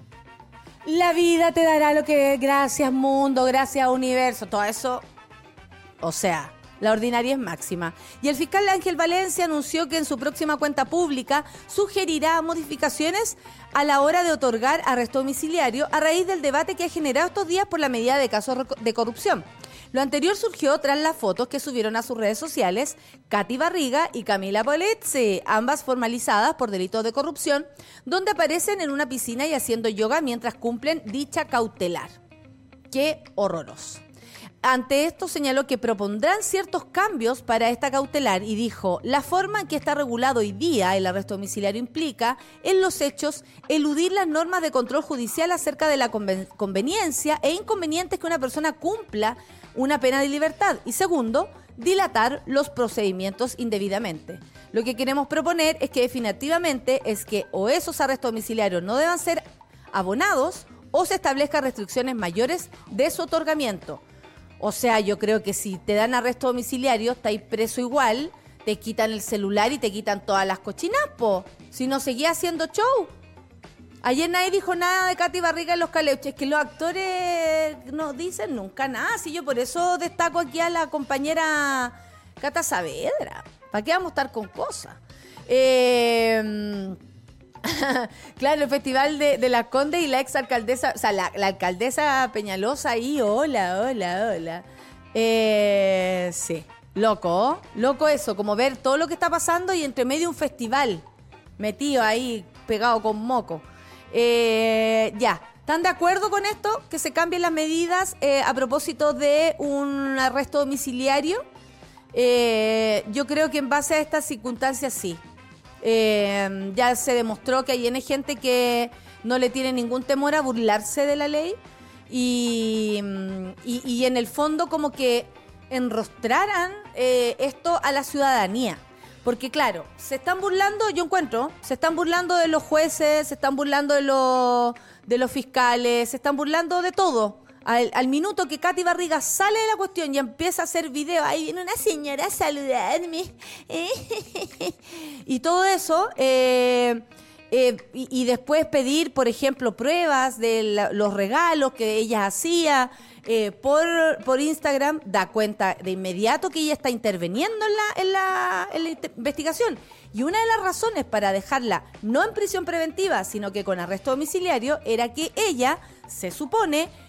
La vida te dará lo que... Gracias, mundo, gracias, universo. Todo eso... O sea, la ordinaria es máxima. Y el fiscal Ángel Valencia anunció que en su próxima cuenta pública sugerirá modificaciones a la hora de otorgar arresto domiciliario a raíz del debate que ha generado estos días por la medida de casos de corrupción. Lo anterior surgió tras las fotos que subieron a sus redes sociales Katy Barriga y Camila Polizzi, ambas formalizadas por delitos de corrupción, donde aparecen en una piscina y haciendo yoga mientras cumplen dicha cautelar. ¡Qué horroroso! Ante esto señaló que propondrán ciertos cambios para esta cautelar y dijo, la forma en que está regulado hoy día el arresto domiciliario implica, en los hechos, eludir las normas de control judicial acerca de la conveniencia e inconvenientes que una persona cumpla una pena de libertad. Y segundo, dilatar los procedimientos indebidamente. Lo que queremos proponer es que definitivamente es que o esos arrestos domiciliarios no deban ser abonados o se establezcan restricciones mayores de su otorgamiento. O sea, yo creo que si te dan arresto domiciliario, estáis preso igual, te quitan el celular y te quitan todas las cochinas, po. Si no seguía haciendo show. Ayer nadie dijo nada de Katy Barriga en los caleuches, que los actores no dicen nunca nada. Si yo por eso destaco aquí a la compañera Cata Saavedra. ¿Para qué vamos a estar con cosas? Claro, el festival de la Conde y la exalcaldesa, o sea, la alcaldesa Peñalosa ahí, hola. Sí, loco eso, como ver todo lo que está pasando y entre medio un festival metido ahí, pegado con moco. Ya, ¿están de acuerdo con esto? Que se cambien las medidas a propósito de un arresto domiciliario. Yo creo que en base a estas circunstancias sí. Ya se demostró que hay gente que no le tiene ningún temor a burlarse de la ley y en el fondo como que enrostraran esto a la ciudadanía. Porque claro, se están burlando de los jueces, se están burlando de los fiscales, se están burlando de todo. Al minuto que Katy Barriga sale de la cuestión y empieza a hacer video, ahí viene una señora a saludarme. Y todo eso, y después pedir, por ejemplo, pruebas de los regalos que ella hacía por Instagram, da cuenta de inmediato que ella está interviniendo en la investigación. Y una de las razones para dejarla no en prisión preventiva, sino que con arresto domiciliario, era que ella, se supone,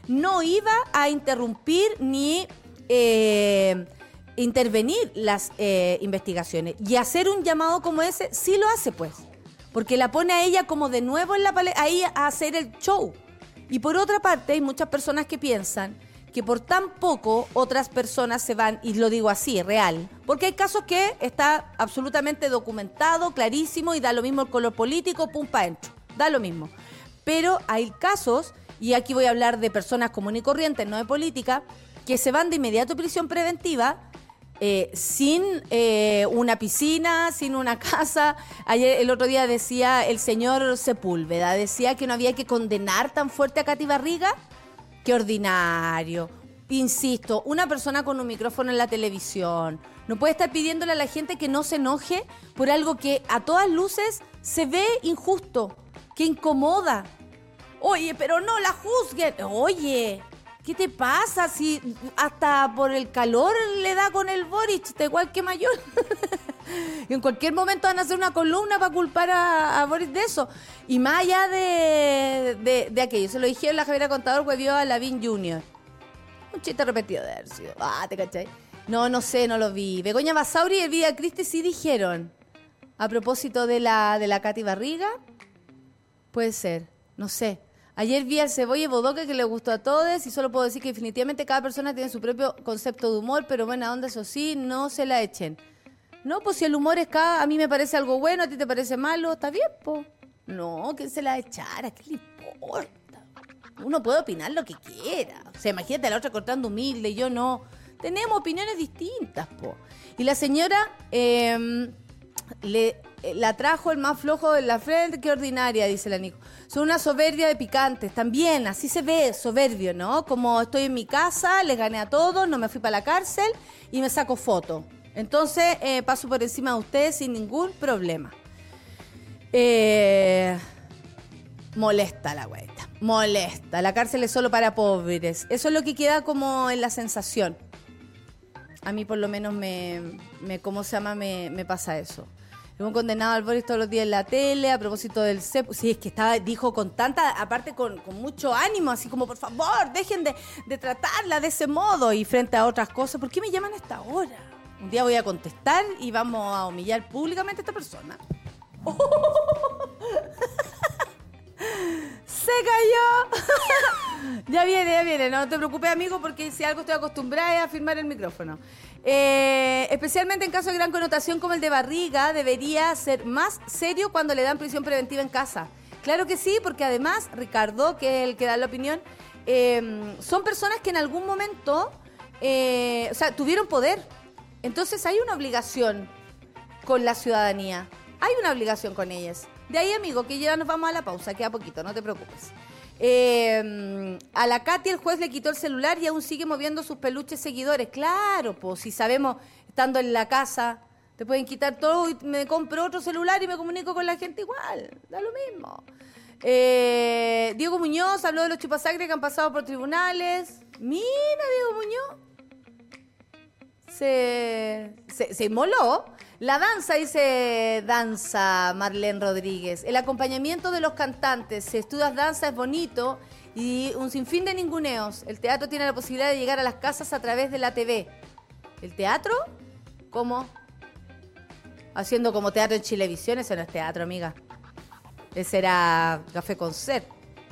no iba a interrumpir ni intervenir las investigaciones. Y hacer un llamado como ese, sí lo hace, pues. Porque la pone a ella como de nuevo en la ahí a hacer el show. Y por otra parte, hay muchas personas que piensan que por tan poco otras personas se van, y lo digo así, real, porque hay casos que está absolutamente documentado, clarísimo, y da lo mismo el color político, pum, pa' dentro, da lo mismo. Pero hay casos, y aquí voy a hablar de personas comunes y corrientes, no de política, que se van de inmediato a prisión preventiva, sin una piscina, sin una casa. Ayer, el otro día decía el señor Sepúlveda, decía que no había que condenar tan fuerte a Katy Barriga. Qué ordinario. Insisto, una persona con un micrófono en la televisión no puede estar pidiéndole a la gente que no se enoje por algo que a todas luces se ve injusto, que incomoda. Oye, pero no la juzguen. Oye, ¿qué te pasa si hasta por el calor le da con el Boric? Está igual que Mayor. Y en cualquier momento van a hacer una columna para culpar a Boric de eso. Y más allá de aquello, se lo dijeron la Javiera Contador, huevió a Lavín Jr. Un chiste repetido de haber sido. ¿Te cachai? No sé, no lo vi. Begoña Basauri y Elvira Cristi sí dijeron. A propósito de la Katy Barriga, puede ser, no sé. Ayer vi al Cebolla y Bodoque que le gustó a todos y solo puedo decir que definitivamente cada persona tiene su propio concepto de humor, pero buena onda, eso sí, no se la echen. No, pues si el humor es a mí me parece algo bueno, a ti te parece malo, está bien, po. No, ¿quién se la echara? ¿Qué le importa? Uno puede opinar lo que quiera. O sea, imagínate a la otra cortando humilde y yo no. Tenemos opiniones distintas, po. Y la señora la trajo el más flojo de la frente, qué ordinaria, dice la Nico. Son una soberbia de picantes, también, así se ve, soberbio, ¿no? Como estoy en mi casa, les gané a todos, no me fui para la cárcel y me saco foto. Entonces, paso por encima de ustedes sin ningún problema. Molesta la güeyita, molesta. La cárcel es solo para pobres. Eso es lo que queda como en la sensación. A mí por lo menos ¿cómo se llama? Me pasa eso. Hemos condenado al Boris todos los días en la tele a propósito del CEP. Sí, es que dijo con tanta, aparte con mucho ánimo, así como, por favor, dejen de tratarla de ese modo. Y frente a otras cosas, ¿por qué me llaman a esta hora? Un día voy a contestar y vamos a humillar públicamente a esta persona. ¡Se cayó! Ya viene, no te preocupes, amigo, porque si algo estoy acostumbrada es a firmar el micrófono. Especialmente en casos de gran connotación como el de Barriga, debería ser más serio cuando le dan prisión preventiva en casa. Claro que sí, porque además, Ricardo, que es el que da la opinión, son personas que en algún momento tuvieron poder. Entonces hay una obligación con la ciudadanía. Hay una obligación con ellas. De ahí, amigo, que ya nos vamos a la pausa, queda poquito, no te preocupes. A la Katy el juez le quitó el celular y aún sigue moviendo sus peluches seguidores. Claro, pues si sabemos, estando en la casa, te pueden quitar todo y me compro otro celular y me comunico con la gente igual, da lo mismo. Diego Muñoz habló de los chupasangre que han pasado por tribunales. Mira, Diego Muñoz. Se inmoló. La danza, dice Danza Marlene Rodríguez. El acompañamiento de los cantantes. Si estudias danza es bonito y un sinfín de ninguneos. El teatro tiene la posibilidad de llegar a las casas a través de la TV. ¿El teatro? ¿Cómo? Haciendo como teatro en Chilevisión. Eso no es teatro, amiga. Ese era Café Concert.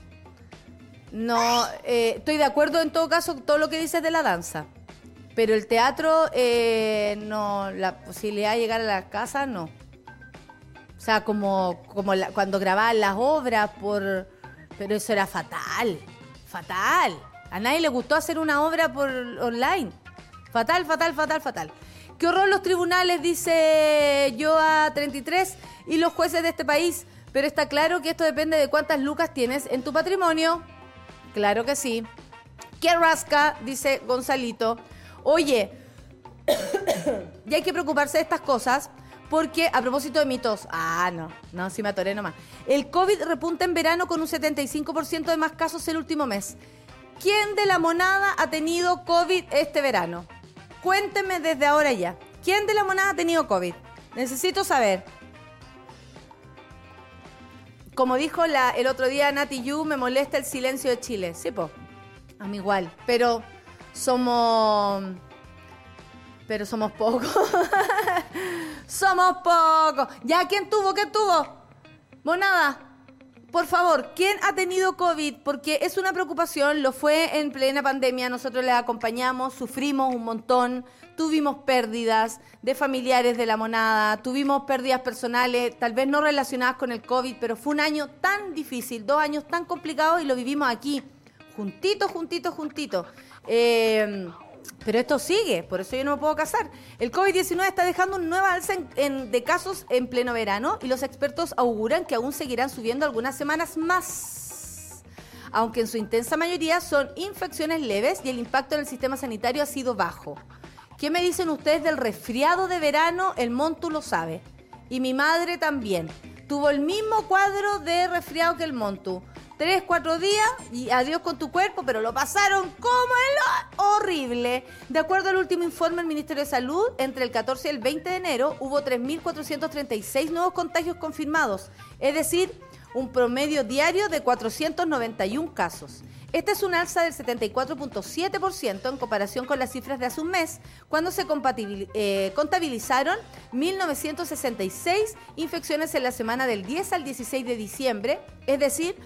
No, estoy de acuerdo en todo caso con todo lo que dices de la danza. Pero el teatro, no, la posibilidad de llegar a la casa, no. O sea, como cuando grababan las obras, pero eso era fatal. A nadie le gustó hacer una obra por online. Fatal. Qué horror los tribunales, dice Joa 33, y los jueces de este país. Pero está claro que esto depende de cuántas lucas tienes en tu patrimonio. Claro que sí. Qué rasca, dice Gonzalito. Oye, ya hay que preocuparse de estas cosas porque, a propósito de mitos, no, sí me atoré nomás. El COVID repunta en verano con un 75% de más casos el último mes. ¿Quién de la monada ha tenido COVID este verano? Cuéntenme desde ahora ya. ¿Quién de la monada ha tenido COVID? Necesito saber. Como dijo el otro día Nati Yu, me molesta el silencio de Chile. Sí, po. A mí igual, pero somos pocos. Somos pocos. Ya, ¿quién tuvo? ¿Qué tuvo? Monada. Por favor, ¿quién ha tenido COVID? Porque es una preocupación, lo fue en plena pandemia, nosotros les acompañamos, sufrimos un montón, tuvimos pérdidas de familiares de la monada, tuvimos pérdidas personales, tal vez no relacionadas con el COVID, pero fue un año tan difícil, 2 años tan complicados y lo vivimos aquí, juntito. Pero esto sigue, por eso yo no me puedo casar. El COVID-19 está dejando una nueva alza de casos en pleno verano y los expertos auguran que aún seguirán subiendo algunas semanas más. Aunque en su intensa mayoría son infecciones leves y el impacto en el sistema sanitario ha sido bajo. ¿Qué me dicen ustedes del resfriado de verano? El Montu lo sabe. Y mi madre también. Tuvo el mismo cuadro de resfriado que el Montu. 3-4 días y adiós con tu cuerpo, pero lo pasaron como el horrible. De acuerdo al último informe del Ministerio de Salud, entre el 14 y el 20 de enero hubo 3.436 nuevos contagios confirmados, es decir, un promedio diario de 491 casos. Esta es un alza del 74.7% en comparación con las cifras de hace un mes, cuando se contabilizaron 1.966 infecciones en la semana del 10 al 16 de diciembre, es decir,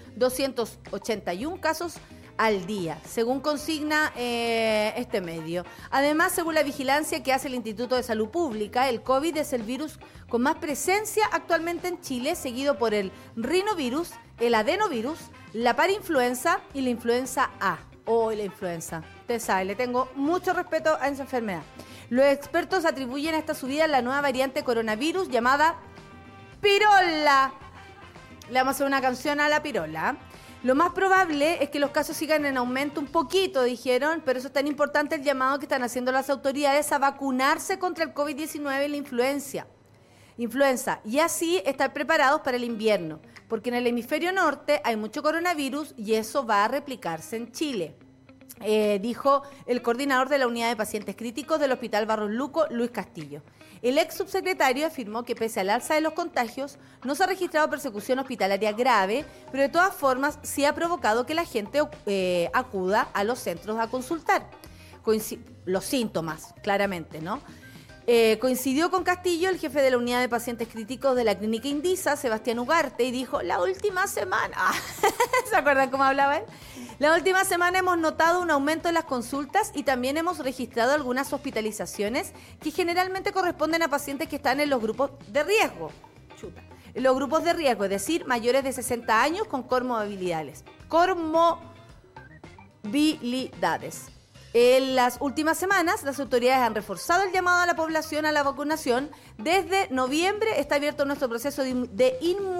281 casos al día, según consigna este medio. Además, según la vigilancia que hace el Instituto de Salud Pública, el COVID es el virus con más presencia actualmente en Chile, seguido por el rinovirus, el adenovirus, la parainfluenza y la influenza A, o la influenza. Usted sabe, le tengo mucho respeto a esa enfermedad. Los expertos atribuyen a esta subida la nueva variante coronavirus llamada pirola. Le vamos a hacer una canción a la pirola. Lo más probable es que los casos sigan en aumento un poquito, dijeron, pero eso es tan importante el llamado que están haciendo las autoridades a vacunarse contra el COVID-19 y la influenza, y así estar preparados para el invierno, porque en el hemisferio norte hay mucho coronavirus y eso va a replicarse en Chile. Dijo el coordinador de la unidad de pacientes críticos del Hospital Barros Luco, Luis Castillo. El ex subsecretario afirmó que pese al alza de los contagios, no se ha registrado persecución hospitalaria grave, pero de todas formas sí ha provocado que la gente acuda a los centros a consultar. Los síntomas, claramente, ¿no? Coincidió con Castillo el jefe de la unidad de pacientes críticos de la clínica Indisa, Sebastián Ugarte, y dijo, la última semana, ¿se acuerdan cómo hablaba él? La última semana hemos notado un aumento en las consultas y también hemos registrado algunas hospitalizaciones que generalmente corresponden a pacientes que están en los grupos de riesgo. En los grupos de riesgo, es decir, mayores de 60 años con comorbilidades. En las últimas semanas, las autoridades han reforzado el llamado a la población a la vacunación. Desde noviembre está abierto nuestro proceso de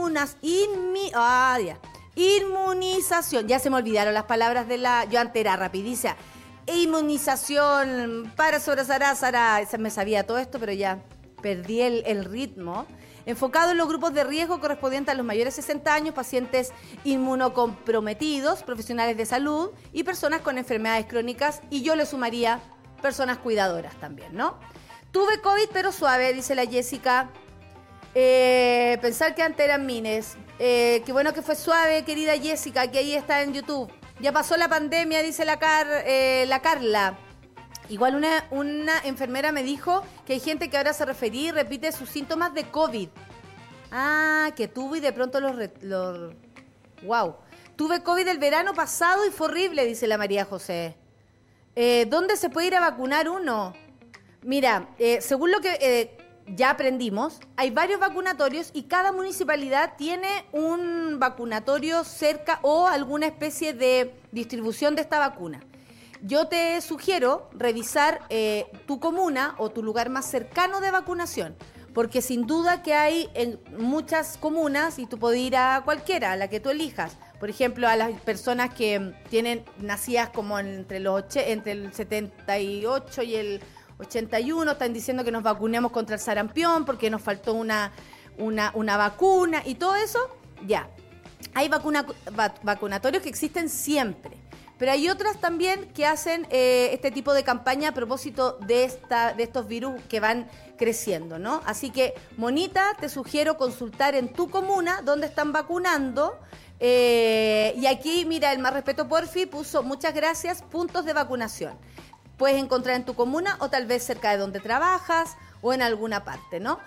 inmunización. Ya se me olvidaron las palabras de la... Yo antes era rapidiza. Inmunización para Sorasarásara. Me sabía todo esto, pero ya perdí el ritmo. Enfocado en los grupos de riesgo correspondientes a los mayores de 60 años, pacientes inmunocomprometidos, profesionales de salud y personas con enfermedades crónicas. Y yo le sumaría personas cuidadoras también, ¿no? Tuve COVID, pero suave, dice la Jessica. Pensar que antes eran mines. Qué bueno que fue suave, querida Jessica, que ahí está en YouTube. Ya pasó la pandemia, dice la Carla. Igual una enfermera me dijo que hay gente que ahora se refería y repite sus síntomas de COVID. Ah, que tuvo y de pronto los... Wow. Tuve COVID el verano pasado y fue horrible, dice la María José. ¿Dónde se puede ir a vacunar uno? Mira, según lo que ya aprendimos, hay varios vacunatorios y cada municipalidad tiene un vacunatorio cerca o alguna especie de distribución de esta vacuna. Yo te sugiero revisar tu comuna o tu lugar más cercano de vacunación, porque sin duda que hay en muchas comunas y tú puedes ir a cualquiera, a la que tú elijas. Por ejemplo, a las personas que tienen nacidas como entre el 78 y el 81, están diciendo que nos vacunemos contra el sarampión porque nos faltó una vacuna y todo eso, ya. Hay vacunatorios que existen siempre. Pero hay otras también que hacen este tipo de campaña a propósito de estos virus que van creciendo, ¿no? Así que, Monita, te sugiero consultar en tu comuna dónde están vacunando, Y aquí, mira, el Más Respeto Porfi puso muchas gracias, puntos de vacunación. Puedes encontrar en tu comuna o tal vez cerca de donde trabajas o en alguna parte, ¿no?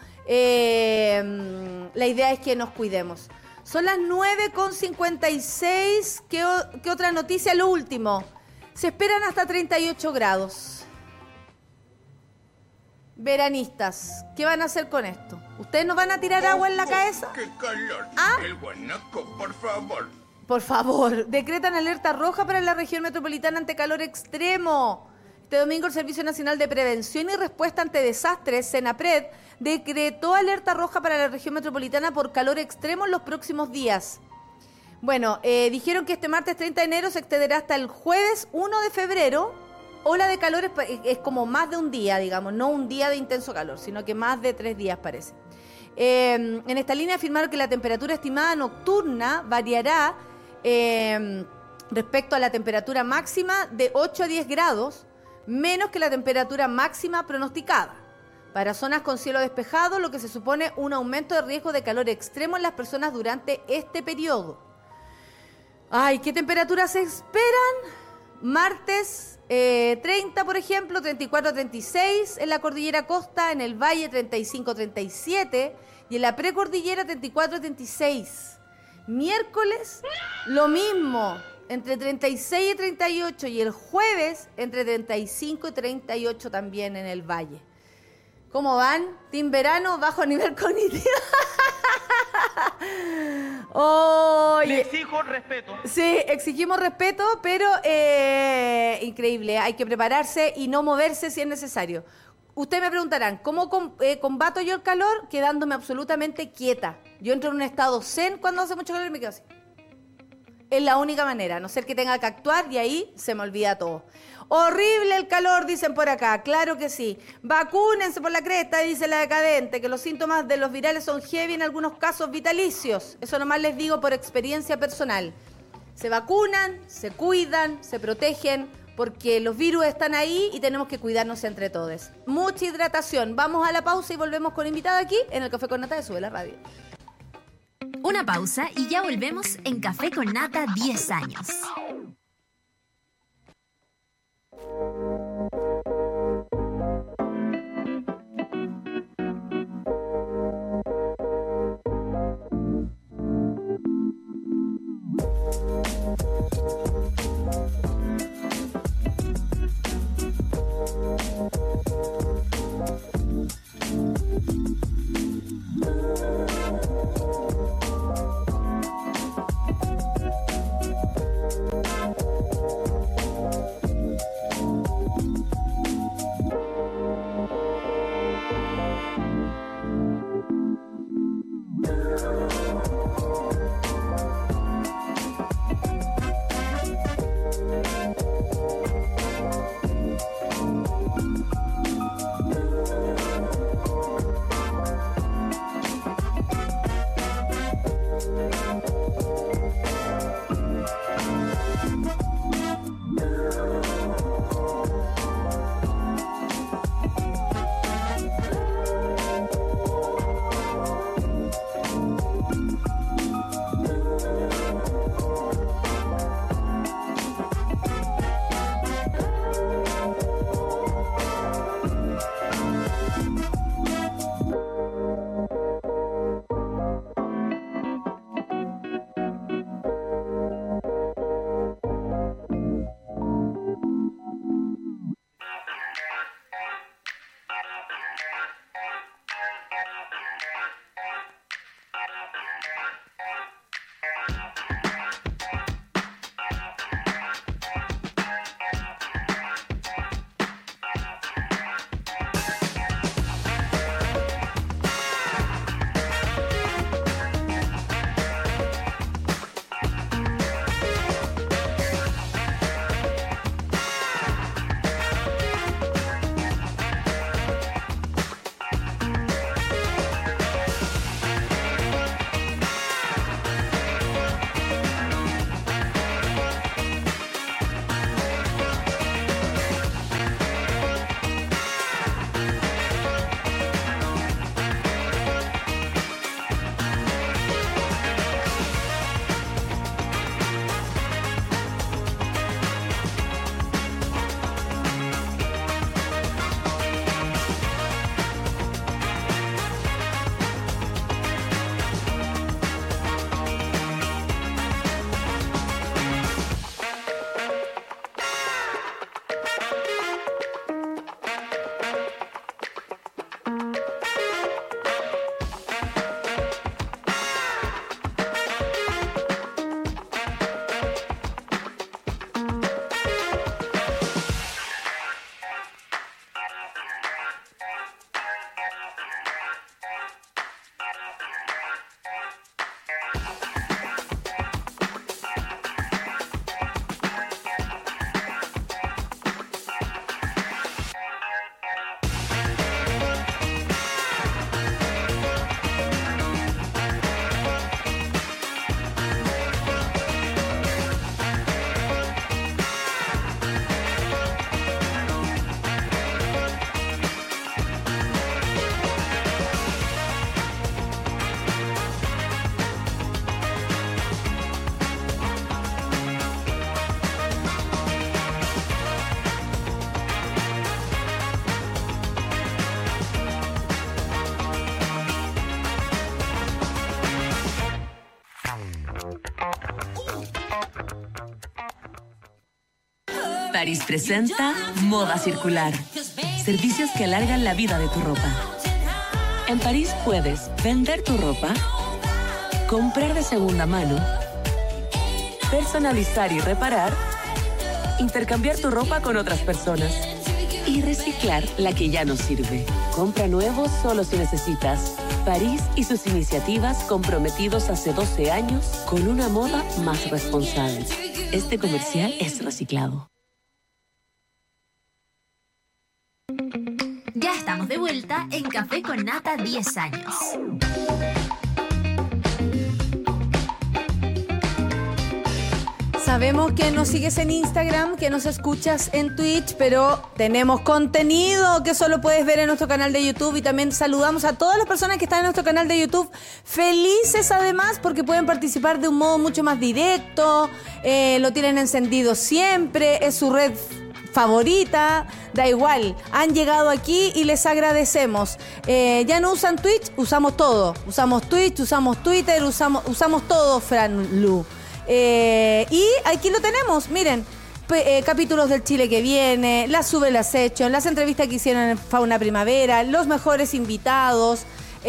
La idea es que nos cuidemos. Son las 9:56. ¿Qué otra noticia? Lo último. Se esperan hasta 38 grados. Veranistas, ¿qué van a hacer con esto? ¿Ustedes nos van a tirar agua en la cabeza? ¡Qué calor! ¿Ah? El guanaco, por favor. Por favor, decretan alerta roja para la región metropolitana ante calor extremo. Este domingo el Servicio Nacional de Prevención y Respuesta ante Desastres, SENAPRED, decretó alerta roja para la región metropolitana por calor extremo en los próximos días. Bueno, dijeron que este martes 30 de enero se extenderá hasta el jueves 1 de febrero. Ola de calor es como más de un día, digamos, no un día de intenso calor, sino que más de 3 días parece. En esta línea afirmaron que la temperatura estimada nocturna variará respecto a la temperatura máxima de 8 a 10 grados, menos que la temperatura máxima pronosticada. Para zonas con cielo despejado, lo que se supone un aumento de riesgo de calor extremo en las personas durante este periodo. Ay, ¿qué temperaturas se esperan? Martes 30, por ejemplo, 34-36 en la cordillera Costa, en el Valle 35-37 y en la precordillera 34-36. Miércoles, lo mismo, entre 36 y 38 y el jueves entre 35 y 38 también en el Valle. ¿Cómo van? Team verano, bajo nivel cognitivo. Oye, Le exijo respeto. sí, exigimos respeto, pero increíble, hay que prepararse y no moverse si es necesario. Ustedes me preguntarán, ¿cómo combato yo el calor? Quedándome absolutamente quieta. Yo entro en un estado zen cuando hace mucho calor y me quedo así. Es la única manera, a no ser que tenga que actuar y ahí se me olvida todo. Horrible el calor, dicen por acá, claro que sí. Vacúnense por la cresta, dice la decadente, que los síntomas de los virales son heavy en algunos casos vitalicios. Eso nomás les digo por experiencia personal. Se vacunan, se cuidan, se protegen, porque los virus están ahí y tenemos que cuidarnos entre todos. Mucha hidratación. Vamos a la pausa y volvemos con invitada aquí en el Café con Nata de Sube la Radio. Una pausa y ya volvemos en Café con Nata 10 años. París presenta Moda Circular. Servicios que alargan la vida de tu ropa. En París puedes vender tu ropa, comprar de segunda mano, personalizar y reparar, intercambiar tu ropa con otras personas y reciclar la que ya no sirve. Compra nuevo solo si necesitas. París y sus iniciativas comprometidos hace 12 años con una moda más responsable. Este comercial es reciclado. Ya estamos de vuelta en Café con Nata 10 años. Sabemos que nos sigues en Instagram, que nos escuchas en Twitch, pero tenemos contenido que solo puedes ver en nuestro canal de YouTube, y también saludamos a todas las personas que están en nuestro canal de YouTube, felices además porque pueden participar de un modo mucho más directo, lo tienen encendido siempre, es su red favorita, da igual, han llegado aquí y les agradecemos. Ya no usan Twitch, usamos todo, usamos Twitch, usamos Twitter, usamos todo, Fran Lu. Y aquí lo tenemos, miren, capítulos del Chile que viene, las sube, las hecho, las entrevistas que hicieron en Fauna Primavera, los mejores invitados,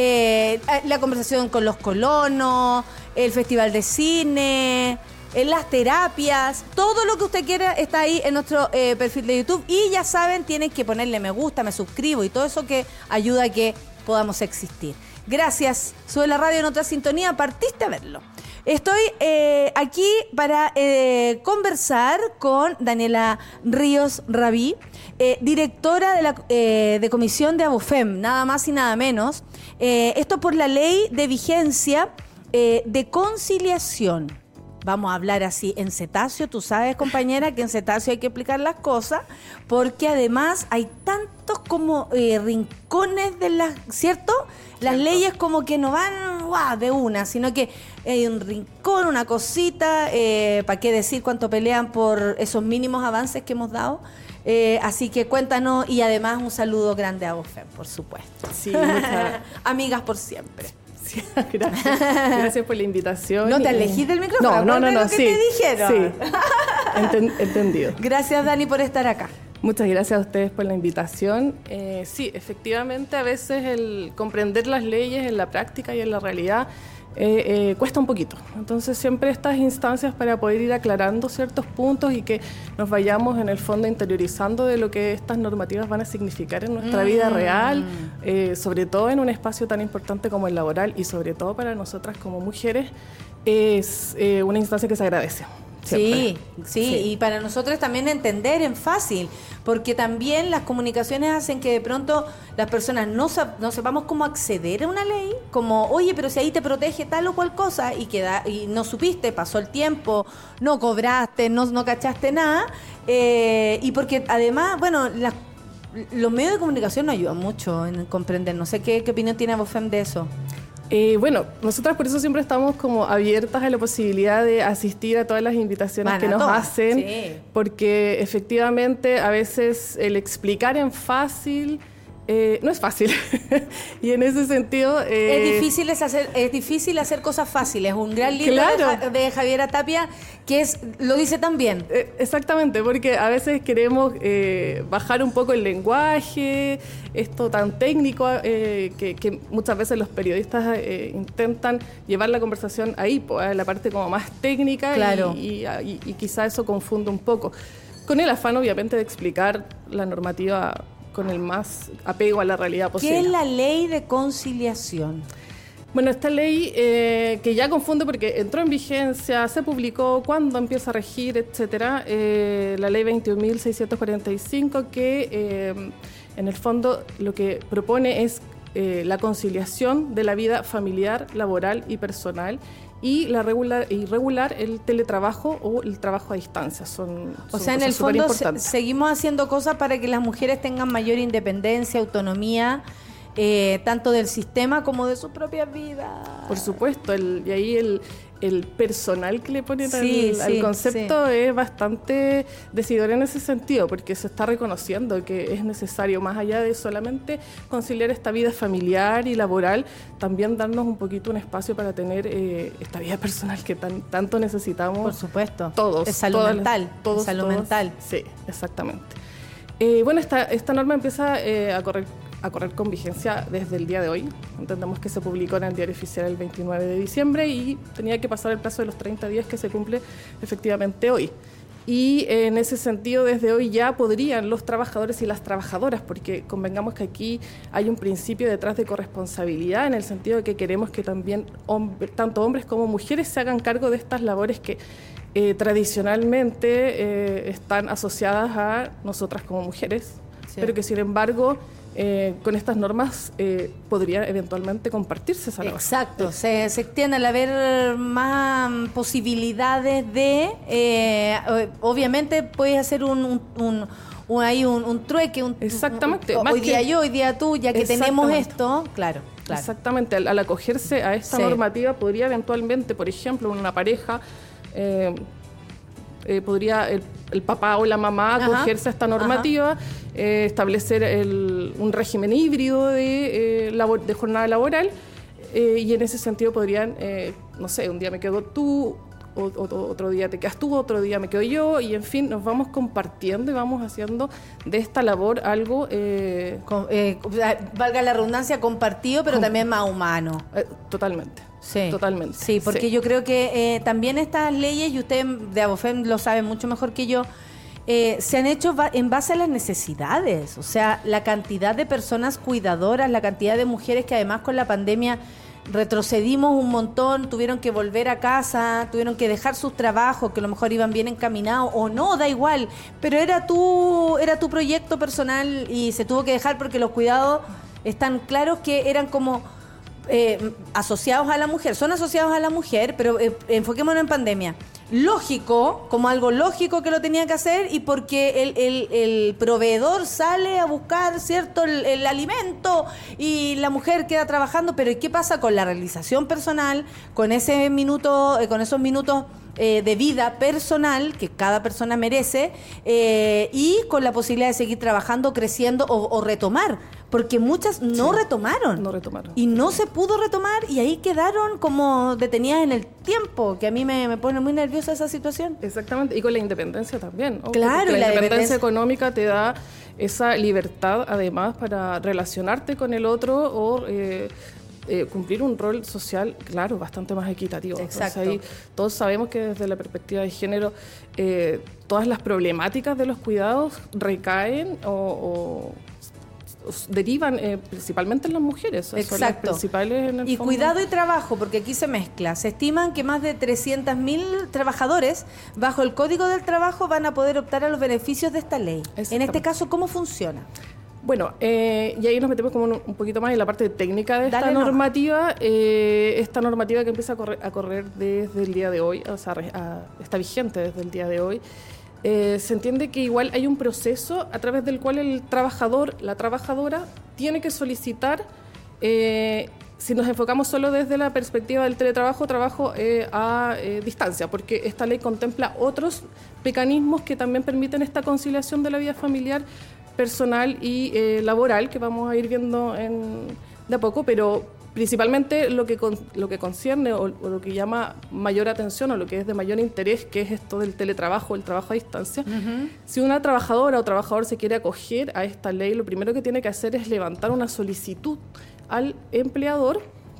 la conversación con los colonos, el festival de cine, las terapias, todo lo que usted quiera está ahí en nuestro perfil de YouTube. Y ya saben, tienen que ponerle me gusta, me suscribo y todo eso que ayuda a que podamos existir. Gracias, sube la radio en otra sintonía, partiste a verlo. Estoy aquí para conversar con Daniela Ríos Rabí, directora de comisión de ABOFEM, nada más y nada menos. Esto por la ley de vigencia de conciliación. Vamos a hablar así en cetáceo. Tú sabes, compañera, que en cetáceo hay que explicar las cosas, porque además hay tantos como rincones de las, ¿cierto? Las leyes como que no van de una, sino que hay un rincón, una cosita, ¿para qué decir cuánto pelean por esos mínimos avances que hemos dado? Así que cuéntanos, y además un saludo grande a ABOFEM, por supuesto. Sí, amigas por siempre. Sí, gracias por la invitación. No te alejes del micrófono. No, lo que sí, te dijeron. Sí, entendido. Gracias, Dani, por estar acá. Muchas gracias a ustedes por la invitación. Sí, efectivamente, a veces el comprender las leyes en la práctica y en la realidad cuesta un poquito. Entonces, siempre estas instancias para poder ir aclarando ciertos puntos y que nos vayamos en el fondo interiorizando de lo que estas normativas van a significar en nuestra vida real, sobre todo en un espacio tan importante como el laboral, y sobre todo para nosotras como mujeres, es una instancia que se agradece. Sí, y para nosotros también entender en fácil, porque también las comunicaciones hacen que de pronto las personas no sepamos cómo acceder a una ley, como, oye, pero si ahí te protege tal o cual cosa, y no supiste, pasó el tiempo, no cobraste, no cachaste nada, y porque además, bueno, los medios de comunicación nos ayudan mucho en comprender. No sé qué opinión tiene ABOFEM de eso. Bueno, nosotras por eso siempre estamos como abiertas a la posibilidad de asistir a todas las invitaciones que nos hacen, sí. Porque efectivamente a veces el explicar en fácil no es fácil. Y en ese sentido es difícil hacer cosas fáciles. Un gran libro, claro, de Javiera Tapia que lo dice tan bien. Exactamente, porque a veces queremos bajar un poco el lenguaje, esto tan técnico, que muchas veces los periodistas intentan llevar la conversación ahí, a la parte como más técnica, claro. y quizá eso confunde un poco, con el afán obviamente de explicar la normativa con el más apego a la realidad posible. ¿Qué es la ley de conciliación? Bueno, esta ley que ya confunde porque entró en vigencia, se publicó, cuándo empieza a regir, etcétera, la ley 21.645, que en el fondo lo que propone es la conciliación de la vida familiar, laboral y personal, y regular el teletrabajo o el trabajo a distancia. O sea, en el fondo seguimos haciendo cosas para que las mujeres tengan mayor independencia, autonomía, tanto del sistema como de sus propias vidas. Por supuesto, y ahí el personal que le ponen Sí, al sí, concepto es bastante decidor en ese sentido, porque se está reconociendo que es necesario, más allá de solamente conciliar esta vida familiar y laboral, también darnos un poquito un espacio para tener esta vida personal que tanto necesitamos. Por supuesto. Todos. Es salud mental. Todos. Mental. Sí, exactamente. Bueno, esta norma empieza a correr con vigencia desde el día de hoy. Entendemos que se publicó en el Diario Oficial el 29 de diciembre y tenía que pasar el plazo de los 30 días que se cumple efectivamente hoy. Y en ese sentido, desde hoy ya podrían los trabajadores y las trabajadoras, porque convengamos que aquí hay un principio detrás de corresponsabilidad, en el sentido de que queremos que también tanto hombres como mujeres se hagan cargo de estas labores que tradicionalmente están asociadas a nosotras como mujeres, sí, pero que sin embargo con estas normas podría eventualmente compartirse esa labor. Exacto, se tienden a haber más posibilidades de, obviamente puedes hacer un trueque, exactamente. Hoy día yo, hoy día tú, ya que tenemos esto, claro. Exactamente, al acogerse a esta normativa podría eventualmente, por ejemplo, una pareja, podría el papá o la mamá acogerse a esta normativa, establecer un régimen híbrido de jornada laboral, y en ese sentido podrían, no sé, un día me quedo tú, otro día te quedas tú, otro día me quedo yo, y en fin, nos vamos compartiendo y vamos haciendo de esta labor algo... valga la redundancia, compartido, pero también más humano. Totalmente. Sí, totalmente. Sí, porque yo creo que también estas leyes, y ustedes de Abofem lo saben mucho mejor que yo, se han hecho en base a las necesidades. O sea, la cantidad de personas cuidadoras, la cantidad de mujeres que además con la pandemia retrocedimos un montón, tuvieron que volver a casa, tuvieron que dejar sus trabajos, que a lo mejor iban bien encaminados o no, da igual, pero era tu proyecto personal y se tuvo que dejar porque los cuidados están claros que eran como... asociados a la mujer, son asociados a la mujer, pero enfoquémonos en pandemia. Lógico, como algo lógico que lo tenía que hacer, y porque el proveedor sale a buscar, ¿cierto?, el alimento y la mujer queda trabajando, pero ¿qué pasa con la realización personal, con ese minuto, con esos minutos de vida personal que cada persona merece, y con la posibilidad de seguir trabajando, creciendo o retomar? Porque muchas no retomaron. No retomaron. Y no se pudo retomar y ahí quedaron como detenidas en el tiempo, que a mí me pone muy nerviosa esa situación. Exactamente, y con la independencia también. Claro, la independencia económica te da esa libertad además para relacionarte con el otro o... cumplir un rol social, claro, bastante más equitativo. Exacto. Entonces, ahí todos sabemos que desde la perspectiva de género todas las problemáticas de los cuidados recaen o derivan principalmente en las mujeres. Exacto. Son las principales en el y fondo. Cuidado y trabajo, porque aquí se mezcla. Se estiman que más de 300.000 trabajadores bajo el Código del Trabajo van a poder optar a los beneficios de esta ley. En este caso, ¿cómo funciona? Bueno, y ahí nos metemos como un poquito más en la parte técnica de esta normativa. Esta normativa que empieza a correr desde el día de hoy, o sea, está vigente desde el día de hoy. Se entiende que igual hay un proceso a través del cual el trabajador, la trabajadora, tiene que solicitar, si nos enfocamos solo desde la perspectiva del teletrabajo, trabajo a distancia, porque esta ley contempla otros mecanismos que también permiten esta conciliación de la vida familiar, personal y laboral, que vamos a ir viendo de a poco, pero principalmente lo que concierne o lo que llama mayor atención o lo que es de mayor interés, que es esto del teletrabajo, el trabajo a distancia. Uh-huh. Si una trabajadora o trabajador se quiere acoger a esta ley, lo primero que tiene que hacer es levantar una solicitud al empleador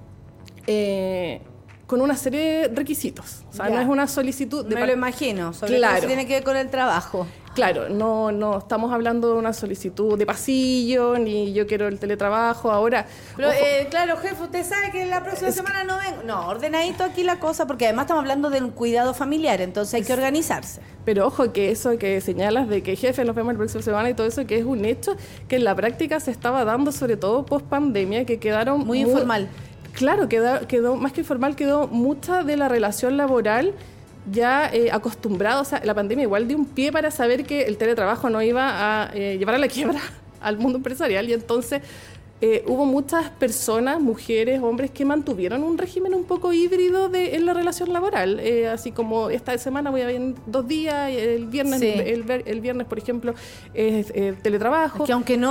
con una serie de requisitos. O sea, no es una solicitud... Me lo imagino, sobre todo si tiene que ver con el trabajo. Claro, no estamos hablando de una solicitud de pasillo, ni yo quiero el teletrabajo ahora. Pero, claro, jefe, usted sabe que la próxima semana no vengo. No, ordenadito aquí la cosa, porque además estamos hablando de un cuidado familiar, entonces hay que organizarse. Pero ojo, que eso que señalas de que jefe, nos vemos la próxima semana y todo eso, que es un hecho que en la práctica se estaba dando, sobre todo post pandemia, que quedaron muy informal. Claro, quedó más que informal, quedó mucha de la relación laboral ya acostumbrado. O sea, la pandemia igual dio un pie para saber que el teletrabajo no iba a llevar a la quiebra al mundo empresarial, y entonces hubo muchas personas, mujeres, hombres, que mantuvieron un régimen un poco híbrido en la relación laboral. Así como esta semana voy a venir 2 días, el viernes, el viernes, por ejemplo, es teletrabajo. Que aunque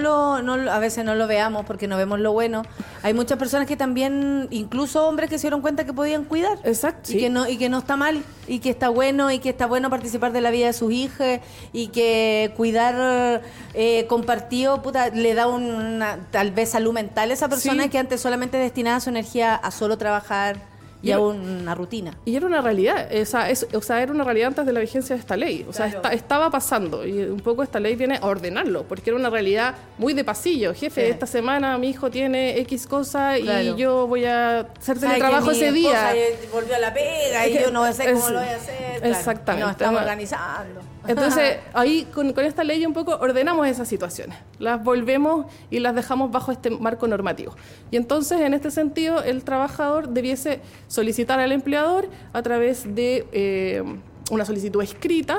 a veces no lo veamos porque no vemos lo bueno, hay muchas personas que también, incluso hombres, que se dieron cuenta que podían cuidar. Exacto. Y que no está mal, y que está bueno, participar de la vida de sus hijos, y que cuidar compartido, le da tal vez salud mental a esa persona que antes solamente destinaba su energía a solo trabajar y a una rutina. Y era una realidad, era una realidad antes de la vigencia de esta ley. O sea, estaba pasando, y un poco esta ley viene a ordenarlo, porque era una realidad muy de pasillo. Jefe, esta semana mi hijo tiene X cosa y yo voy a hacer teletrabajo ese día. Volvió a la pega y yo no sé cómo lo voy a hacer. Exactamente. No estamos organizando. Entonces, ahí con esta ley un poco ordenamos esas situaciones, las volvemos y las dejamos bajo este marco normativo. Y entonces, en este sentido, el trabajador debiese solicitar al empleador a través de una solicitud escrita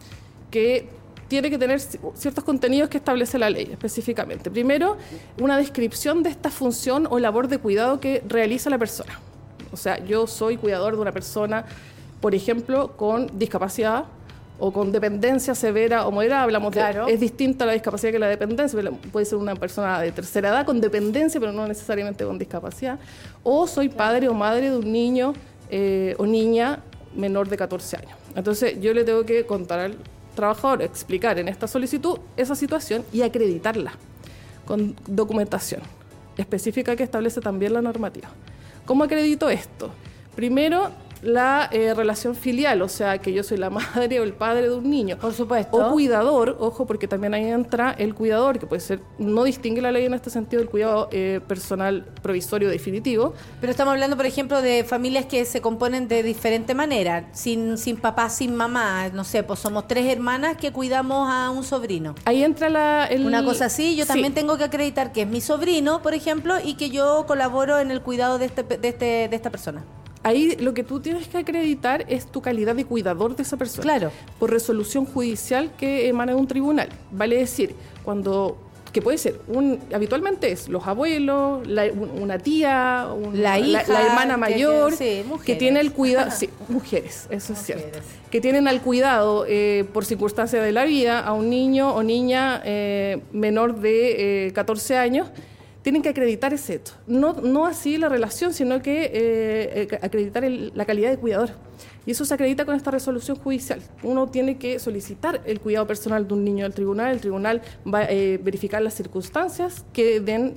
que tiene que tener ciertos contenidos que establece la ley específicamente. Primero, una descripción de esta función o labor de cuidado que realiza la persona. O sea, yo soy cuidador de una persona, por ejemplo, con discapacidad o con dependencia severa o moderada. Hablamos es distinta la discapacidad que la dependencia. Puede ser una persona de tercera edad con dependencia, pero no necesariamente con discapacidad. O soy padre o madre de un niño o niña menor de 14 años. Entonces, yo le tengo que contar al trabajador, explicar en esta solicitud esa situación y acreditarla con documentación específica que establece también la normativa. ¿Cómo acredito esto? Primero, la relación filial, o sea, que yo soy la madre o el padre de un niño. Por supuesto. O cuidador, ojo, porque también ahí entra el cuidador, que puede ser, no distingue la ley en este sentido del cuidado personal provisorio definitivo. Pero estamos hablando, por ejemplo, de familias que se componen de diferente manera, sin papá, sin mamá, no sé, pues somos 3 hermanas que cuidamos a un sobrino. Ahí entra una cosa así, yo también tengo que acreditar que es mi sobrino, por ejemplo, y que yo colaboro en el cuidado de esta persona. Ahí lo que tú tienes que acreditar es tu calidad de cuidador de esa persona. Claro. Por resolución judicial que emana de un tribunal. Vale decir, que puede ser, habitualmente es los abuelos, una tía, la hija, la hermana mayor, que tiene el cuidado, mujeres, eso es cierto, que tienen al cuidado por circunstancias de la vida a un niño o niña menor de 14 años. Tienen que acreditar ese hecho. No así la relación, sino que acreditar la calidad de cuidador. Y eso se acredita con esta resolución judicial. Uno tiene que solicitar el cuidado personal de un niño al tribunal. El tribunal va a verificar las circunstancias que den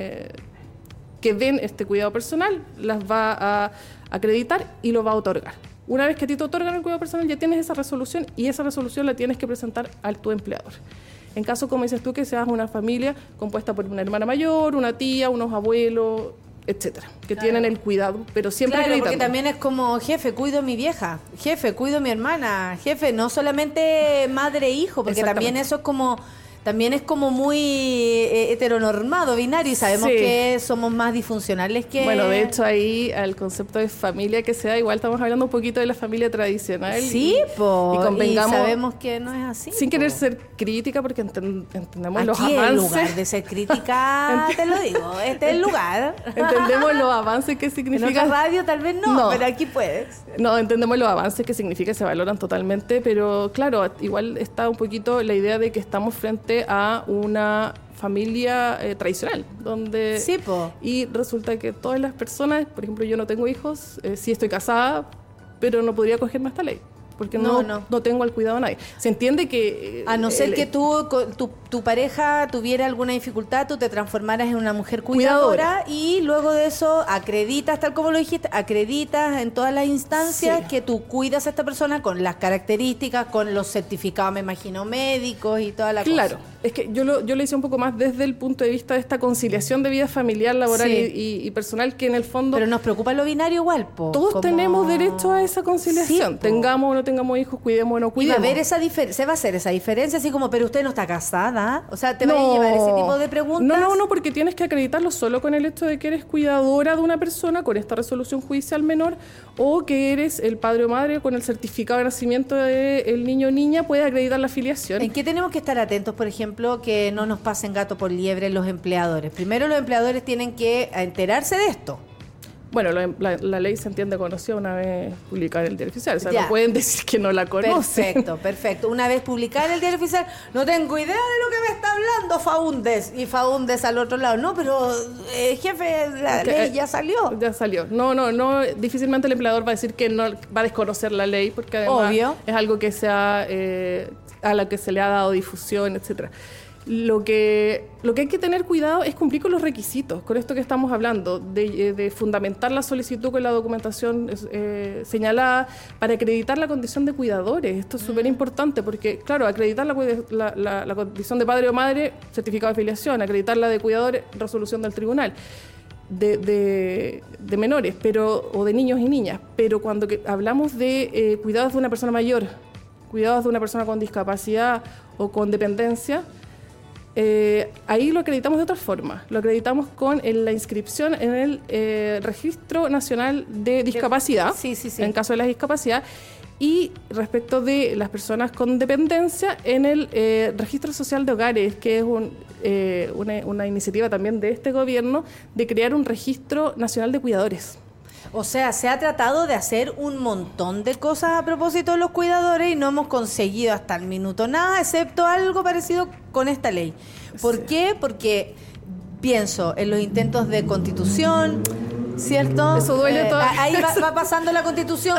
este cuidado personal, las va a acreditar y lo va a otorgar. Una vez que a ti te otorgan el cuidado personal, ya tienes esa resolución y esa resolución la tienes que presentar a tu empleador. En caso, como dices tú, que seas una familia compuesta por una hermana mayor, una tía, unos abuelos, etcétera, que tienen el cuidado, pero siempre acreditando. Porque también es como, jefe, cuido a mi vieja, jefe, cuido a mi hermana, jefe, no solamente madre e hijo, porque también eso es como... También es como muy heteronormado, binario, y sabemos que somos más disfuncionales que... Bueno, de hecho ahí al concepto de familia que se da, igual estamos hablando un poquito de la familia tradicional. Sí, y sabemos que no es así. Sin querer ser crítica, porque entendemos los avances. Aquí en lugar de ser crítica, te lo digo, este es el lugar. Entendemos los avances que significa... En otra radio tal vez no, pero aquí puedes. No, entendemos los avances que significa, se valoran totalmente, pero claro, igual está un poquito la idea de que estamos frente a una familia tradicional, donde y resulta que todas las personas, por ejemplo, yo no tengo hijos, sí estoy casada, pero no podría acogerme a esta ley, porque no tengo al cuidado de nadie. Se entiende que... A no ser que tu pareja tuviera alguna dificultad, tú te transformaras en una mujer cuidadora y luego de eso acreditas, tal como lo dijiste, acreditas en todas las instancias que tú cuidas a esta persona con las características, con los certificados, me imagino, médicos y toda la cosa. Claro, es que yo lo hice un poco más desde el punto de vista de esta conciliación de vida familiar, laboral y personal, que en el fondo... Pero nos preocupa lo binario igual, Todos tenemos derecho a esa conciliación. Tengamos o no tengamos hijos, cuidemos o no cuidemos. Y va a haber se va a hacer esa diferencia, así como, pero usted no está casada. O sea, ¿te va a llevar ese tipo de preguntas? No, porque tienes que acreditarlo solo con el hecho de que eres cuidadora de una persona con esta resolución judicial menor, o que eres el padre o madre con el certificado de nacimiento del niño o niña, puedes acreditar la filiación. ¿En qué tenemos que estar atentos, por ejemplo? ejemplo, que no nos pasen gato por liebre los empleadores? Primero los empleadores tienen que enterarse de esto. Bueno, la ley se entiende conocida una vez publicada en el Diario Oficial. O sea, Ya. no pueden decir que no la conocen. Perfecto. Una vez publicada en el Diario Oficial, no tengo idea de lo que me está hablando Faúndes. Y Faúndes al otro lado. No, pero jefe, la ley ya salió. Ya salió. No, difícilmente el empleador va a decir que no va a desconocer la ley, porque además Obvio. es algo que a la que se le ha dado difusión, etcétera. Lo que hay que tener cuidado es cumplir con los requisitos, con esto que estamos hablando, de fundamentar la solicitud con la documentación señalada para acreditar la condición de cuidadores. Esto es súper importante porque, claro, acreditar la condición de padre o madre, certificado de filiación, acreditar la de cuidadores, resolución del tribunal. De menores o de niños y niñas, pero cuando hablamos de cuidados de una persona mayor, cuidados de una persona con discapacidad o con dependencia, ahí lo acreditamos de otra forma. Lo acreditamos con la inscripción en el Registro Nacional de Discapacidad, Sí. en caso de la discapacidad, y respecto de las personas con dependencia en el Registro Social de Hogares, que es una iniciativa también de este gobierno de crear un Registro Nacional de Cuidadores. O sea, se ha tratado de hacer un montón de cosas a propósito de los cuidadores y no hemos conseguido hasta el minuto nada, excepto algo parecido con esta ley. ¿Por qué? Porque pienso en los intentos de constitución, ¿cierto? Eso duele todavía. Ahí va pasando la constitución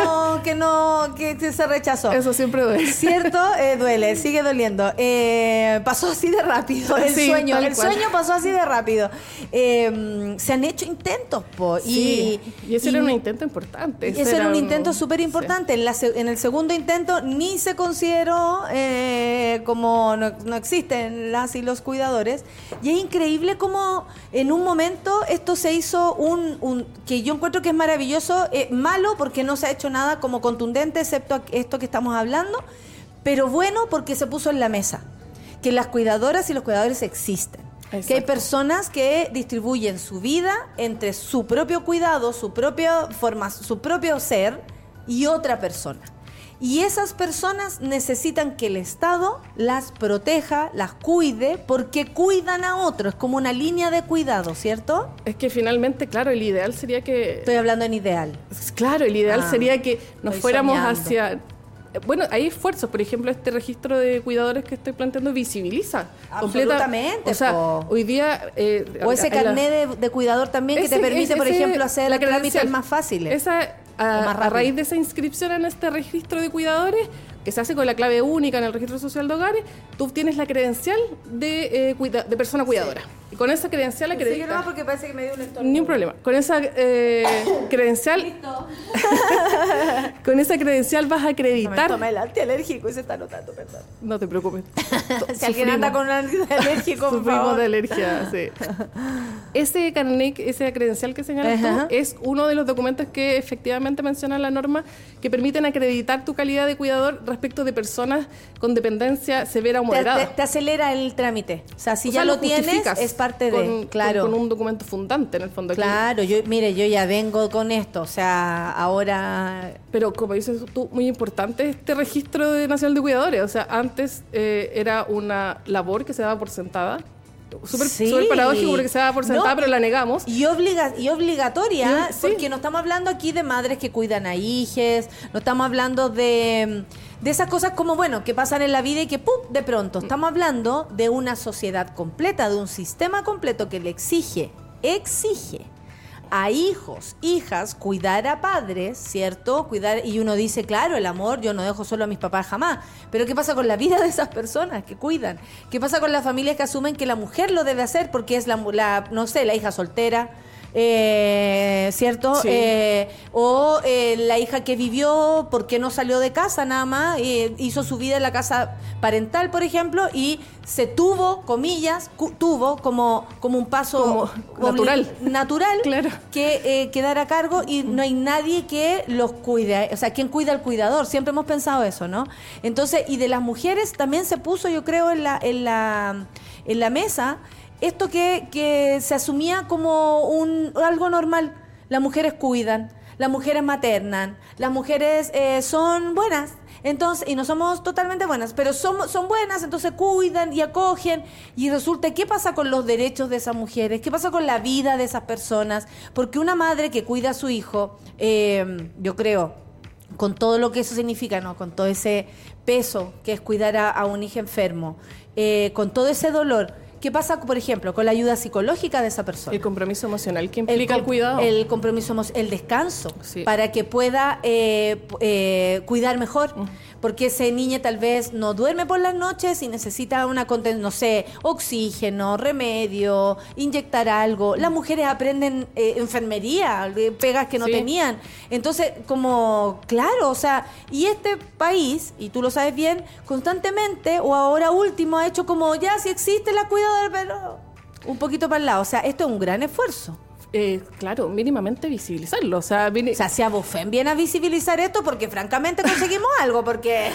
que se rechazó. Eso siempre duele. ¿Cierto? Duele, sigue doliendo. Pasó así de rápido el Sí, sueño. tal El cual. sueño pasó así de rápido. Se han hecho intentos, po. Sí, y ese era un intento importante. Ese era un intento súper importante. En el segundo intento ni se consideró como no existen las y los cuidadores. Y es increíble cómo en un momento esto se hizo que yo encuentro que es maravilloso, malo porque no se ha hecho nada como contundente, excepto esto que estamos hablando, pero bueno porque se puso en la mesa, que las cuidadoras y los cuidadores existen. Exacto. Que hay personas que distribuyen su vida entre su propio cuidado, su propia forma, su propio ser y otra persona. Y esas personas necesitan que el Estado las proteja, las cuide, porque cuidan a otros. Es como una línea de cuidado, ¿cierto? Es que finalmente, claro, el ideal sería que... Estoy hablando en ideal. Claro, el ideal sería que nos estoy fuéramos soñando. hacia... Bueno, hay esfuerzos, por ejemplo, este registro de cuidadores que estoy planteando visibiliza. Absolutamente, O sea, po. hoy día... O ese carnet de cuidador también que te permite, por ejemplo, hacer la trámites credencial. más fáciles. Más rápido. a raíz de esa inscripción en este registro de cuidadores, que se hace con la clave única en el Registro Social de Hogares, tú tienes la credencial de persona cuidadora. Y con esa credencial acreditas... porque parece que me dio un estornudo. Ni un problema. Con esa credencial... Con esa credencial vas a acreditar... Toma el antialérgico y se está notando, perdón. No te preocupes. Si alguien anda con un antialérgico, por Sufrimos favor. de alergia, sí. Ese carnet, esa credencial que señalas Ajá. tú, es uno de los documentos que efectivamente menciona la norma que permiten acreditar tu calidad de cuidador respecto de personas con dependencia severa o moderada. Te acelera el trámite. O sea, si O ya sea, lo tienes, justificas es parte de... Claro. Con un documento fundante, en el fondo. Claro, yo ya vengo con esto. O sea, ahora... Pero como dices tú, muy importante este registro nacional de cuidadores. O sea, antes era una labor que se daba por sentada. Súper paradójico porque se daba por sentada, pero la negamos. Y obligatoria, Sí. porque no estamos hablando aquí de madres que cuidan a hijes, no estamos hablando de esas cosas como, bueno, que pasan en la vida y que ¡pum!, de pronto. Estamos hablando de una sociedad completa, de un sistema completo que le exige a hijos, hijas, cuidar a padres, ¿cierto? Cuidar, y uno dice, claro, el amor, yo no dejo solo a mis papás jamás. Pero ¿qué pasa con la vida de esas personas que cuidan? ¿Qué pasa con las familias que asumen que la mujer lo debe hacer porque es la hija soltera? ¿Cierto? Sí. O la hija que vivió porque no salió de casa nada más, hizo su vida en la casa parental, por ejemplo, y se tuvo, comillas, tuvo como un paso Como natural. claro, que quedar a cargo y no hay nadie que los cuide. O sea, ¿quién cuida al cuidador? Siempre hemos pensado eso, ¿no? Entonces, y de las mujeres también se puso, yo creo, en la mesa esto que se asumía como algo normal. Las mujeres cuidan, las mujeres maternan, las mujeres son buenas. Entonces, y no somos totalmente buenas, pero son buenas, entonces cuidan y acogen. Y resulta, ¿qué pasa con los derechos de esas mujeres? ¿Qué pasa con la vida de esas personas? Porque una madre que cuida a su hijo, yo creo, con todo lo que eso significa, ¿no? Con todo ese peso que es cuidar a un hijo enfermo, con todo ese dolor. ¿Qué pasa, por ejemplo, con la ayuda psicológica de esa persona? El compromiso emocional que implica el cuidado. El compromiso, el descanso, sí, para que pueda cuidar mejor. Porque ese niño tal vez no duerme por las noches y necesita no sé, oxígeno, remedio, inyectar algo. Las mujeres aprenden enfermería, pegas que no tenían. Entonces, como, claro, o sea, y este país, y tú lo sabes bien, constantemente, o ahora último, ha hecho como, ya, si existe la cuidadora, pero un poquito para el lado. O sea, esto es un gran esfuerzo. Claro, mínimamente visibilizarlo. O sea, si Abufen viene a visibilizar esto porque francamente conseguimos algo, porque...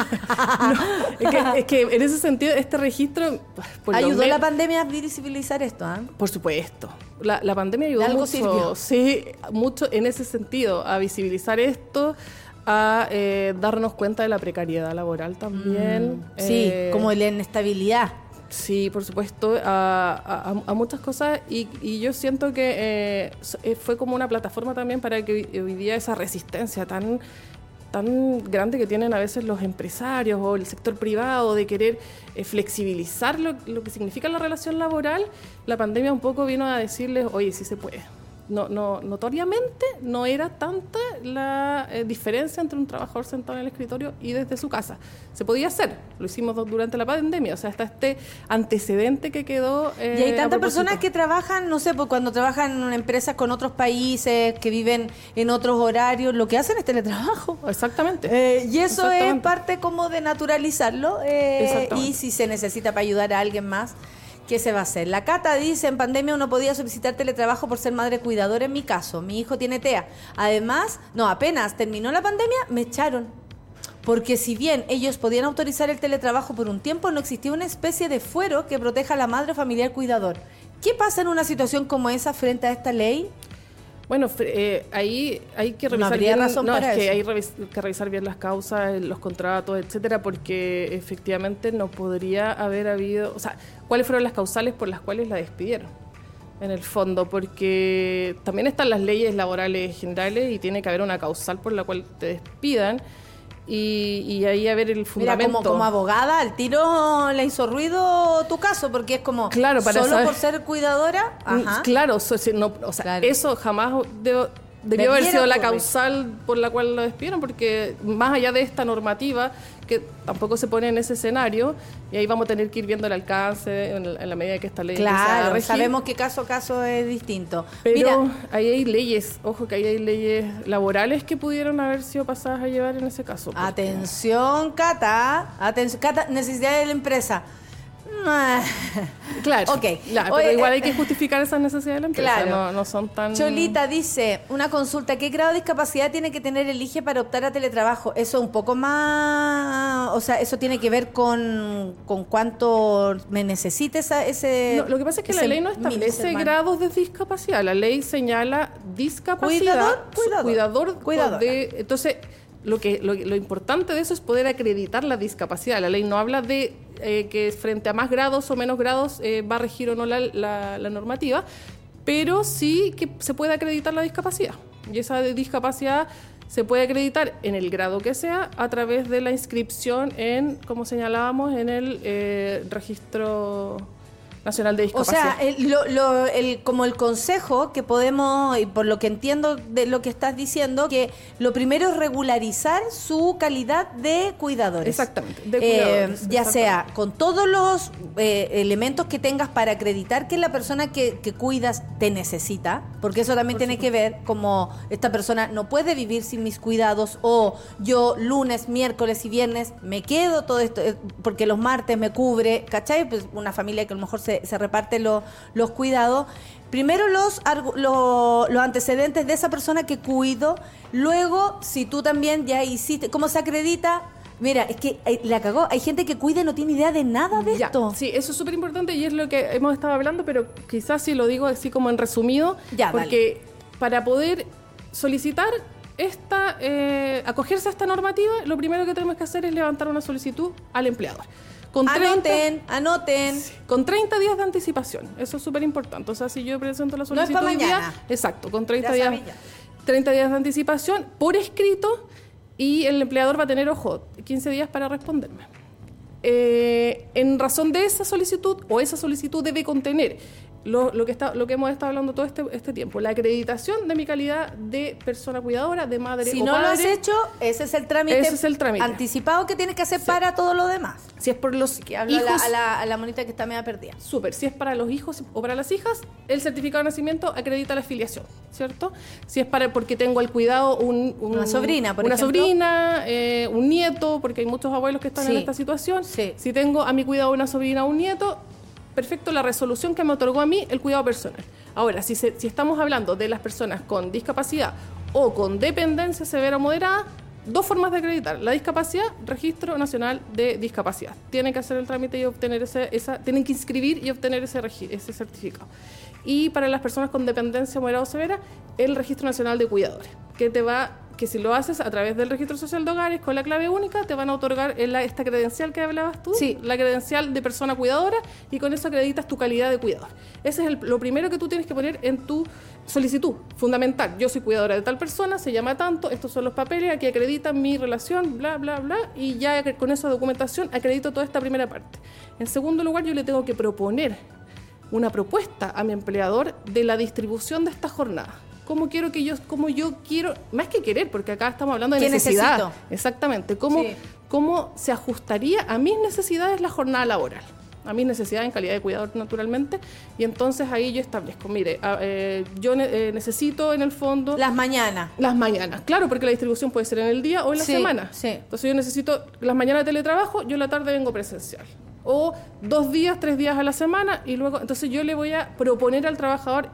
es que en ese sentido este registro... ¿Ayudó la pandemia a visibilizar esto? Por supuesto. La pandemia ayudó mucho, sirvió. Sí, mucho en ese sentido, a visibilizar esto, a darnos cuenta de la precariedad laboral también. Sí, como la inestabilidad. Sí, por supuesto, a muchas cosas y yo siento que fue como una plataforma también para que hoy día esa resistencia tan grande que tienen a veces los empresarios o el sector privado de querer flexibilizar lo que significa la relación laboral, la pandemia un poco vino a decirles, oye, sí se puede. Notoriamente no era tanta la diferencia entre un trabajador sentado en el escritorio y desde su casa. Se podía hacer, lo hicimos durante la pandemia, o sea, está este antecedente que quedó. Y hay tantas personas que trabajan, no sé, pues cuando trabajan en empresas con otros países, que viven en otros horarios, lo que hacen es teletrabajo. Exactamente. Y eso es parte como de naturalizarlo, y si se necesita para ayudar a alguien más, ¿qué se va a hacer? La Cata dice, en pandemia uno podía solicitar teletrabajo por ser madre cuidadora. En mi caso, mi hijo tiene TEA. Además, apenas terminó la pandemia, me echaron. Porque si bien ellos podían autorizar el teletrabajo por un tiempo, no existía una especie de fuero que proteja a la madre o familiar cuidador. ¿Qué pasa en una situación como esa frente a esta ley? Bueno, ahí hay que revisar bien, hay que revisar bien las causas, los contratos, etcétera, porque efectivamente no podría haber habido, o sea, ¿cuáles fueron las causales por las cuales la despidieron? En el fondo, porque también están las leyes laborales generales y tiene que haber una causal por la cual te despidan. Y ahí a ver el fundamento. Mira, como abogada, al tiro le hizo ruido tu caso, porque es como, claro, para solo saber, por ser cuidadora. Ajá. Claro, eso jamás debió haber sido la causal por la cual lo despidieron, porque más allá de esta normativa, que tampoco se pone en ese escenario, y ahí vamos a tener que ir viendo el alcance en la medida que esta ley empieza a regir. Sabemos que caso a caso es distinto. Pero mira, ahí hay leyes, ojo que ahí hay leyes laborales que pudieron haber sido pasadas a llevar en ese caso. Atención, Cata, necesidad de la empresa. Claro, okay. Claro, pero igual hay que justificar esas necesidades de la empresa, claro. No son tan... Cholita dice, una consulta, ¿qué grado de discapacidad tiene que tener el IGE para optar a teletrabajo? Eso un poco más, o sea, eso tiene que ver con cuánto me necesite ese... No, lo que pasa es que la ley no establece grados de discapacidad, la ley señala discapacidad, cuidador. Entonces, lo importante de eso es poder acreditar la discapacidad. La ley no habla de que frente a más grados o menos grados va a regir o no la normativa, pero sí que se puede acreditar la discapacidad. Y esa discapacidad se puede acreditar en el grado que sea a través de la inscripción como señalábamos, en el registro nacional de discapacidad. O sea, como el consejo que podemos, y por lo que entiendo de lo que estás diciendo, que lo primero es regularizar su calidad de cuidadores. Exactamente, de cuidadores. Ya sea con todos los elementos que tengas para acreditar que la persona que cuidas te necesita, porque eso también tiene que ver como esta persona no puede vivir sin mis cuidados, o yo lunes, miércoles y viernes me quedo todo esto, porque los martes me cubre, ¿cachai? Pues una familia que a lo mejor se reparte los cuidados. Primero los antecedentes de esa persona que cuido, luego si tú también ya hiciste, ¿cómo se acredita? Mira, es que la cagó, hay gente que cuida y no tiene idea de nada de esto. Sí, eso es súper importante y es lo que hemos estado hablando, pero quizás si lo digo así como en resumido, porque para poder solicitar acogerse a esta normativa, lo primero que tenemos que hacer es levantar una solicitud al empleador. Anoten. Con 30 días de anticipación. Eso es súper importante. O sea, si yo presento la solicitud no es hoy día, exacto, con 30 días de anticipación por escrito, y el empleador va a tener, 15 días para responderme. En razón de esa solicitud, o esa solicitud debe contener lo que hemos estado hablando todo este tiempo, la acreditación de mi calidad de persona cuidadora, de madre o padre. Si no lo has hecho, ese es el trámite anticipado que tienes que hacer para todo lo demás. Si es por los que hablo hijos, a la monita que está media perdida. Súper. Si es para los hijos o para las hijas, el certificado de nacimiento acredita la filiación, ¿cierto? Si es porque tengo al cuidado una sobrina, un nieto, porque hay muchos abuelos que están en esta situación. Sí. Si tengo a mi cuidado una sobrina o un nieto, perfecto, la resolución que me otorgó a mí el cuidado personal. Ahora, si estamos hablando de las personas con discapacidad o con dependencia severa o moderada, 2 formas de acreditar. La discapacidad, Registro Nacional de Discapacidad. Tienen que hacer el trámite y obtener tienen que inscribir y obtener ese certificado. Y para las personas con dependencia moderada o severa, el Registro Nacional de Cuidadores, que si lo haces a través del Registro Social de Hogares con la clave única, te van a otorgar esta credencial que hablabas tú, la credencial de persona cuidadora, y con eso acreditas tu calidad de cuidador. Ese es lo primero que tú tienes que poner en tu solicitud, fundamental. Yo soy cuidadora de tal persona, se llama tanto, estos son los papeles, aquí acreditan mi relación, bla, bla, bla, y ya con esa documentación acredito toda esta primera parte. En segundo lugar, yo le tengo que proponer una propuesta a mi empleador de la distribución de esta jornada. Cómo yo quiero, más que querer, porque acá estamos hablando de necesidad. Necesito. Exactamente. Cómo se ajustaría a mis necesidades la jornada laboral, a mis necesidades en calidad de cuidador, naturalmente, y entonces ahí yo establezco, mire, yo necesito en el fondo... Las mañanas, claro, porque la distribución puede ser en el día o en la semana. Sí. Entonces yo necesito las mañanas de teletrabajo, yo en la tarde vengo presencial. O 2 días, 3 días a la semana, y luego, entonces yo le voy a proponer al trabajador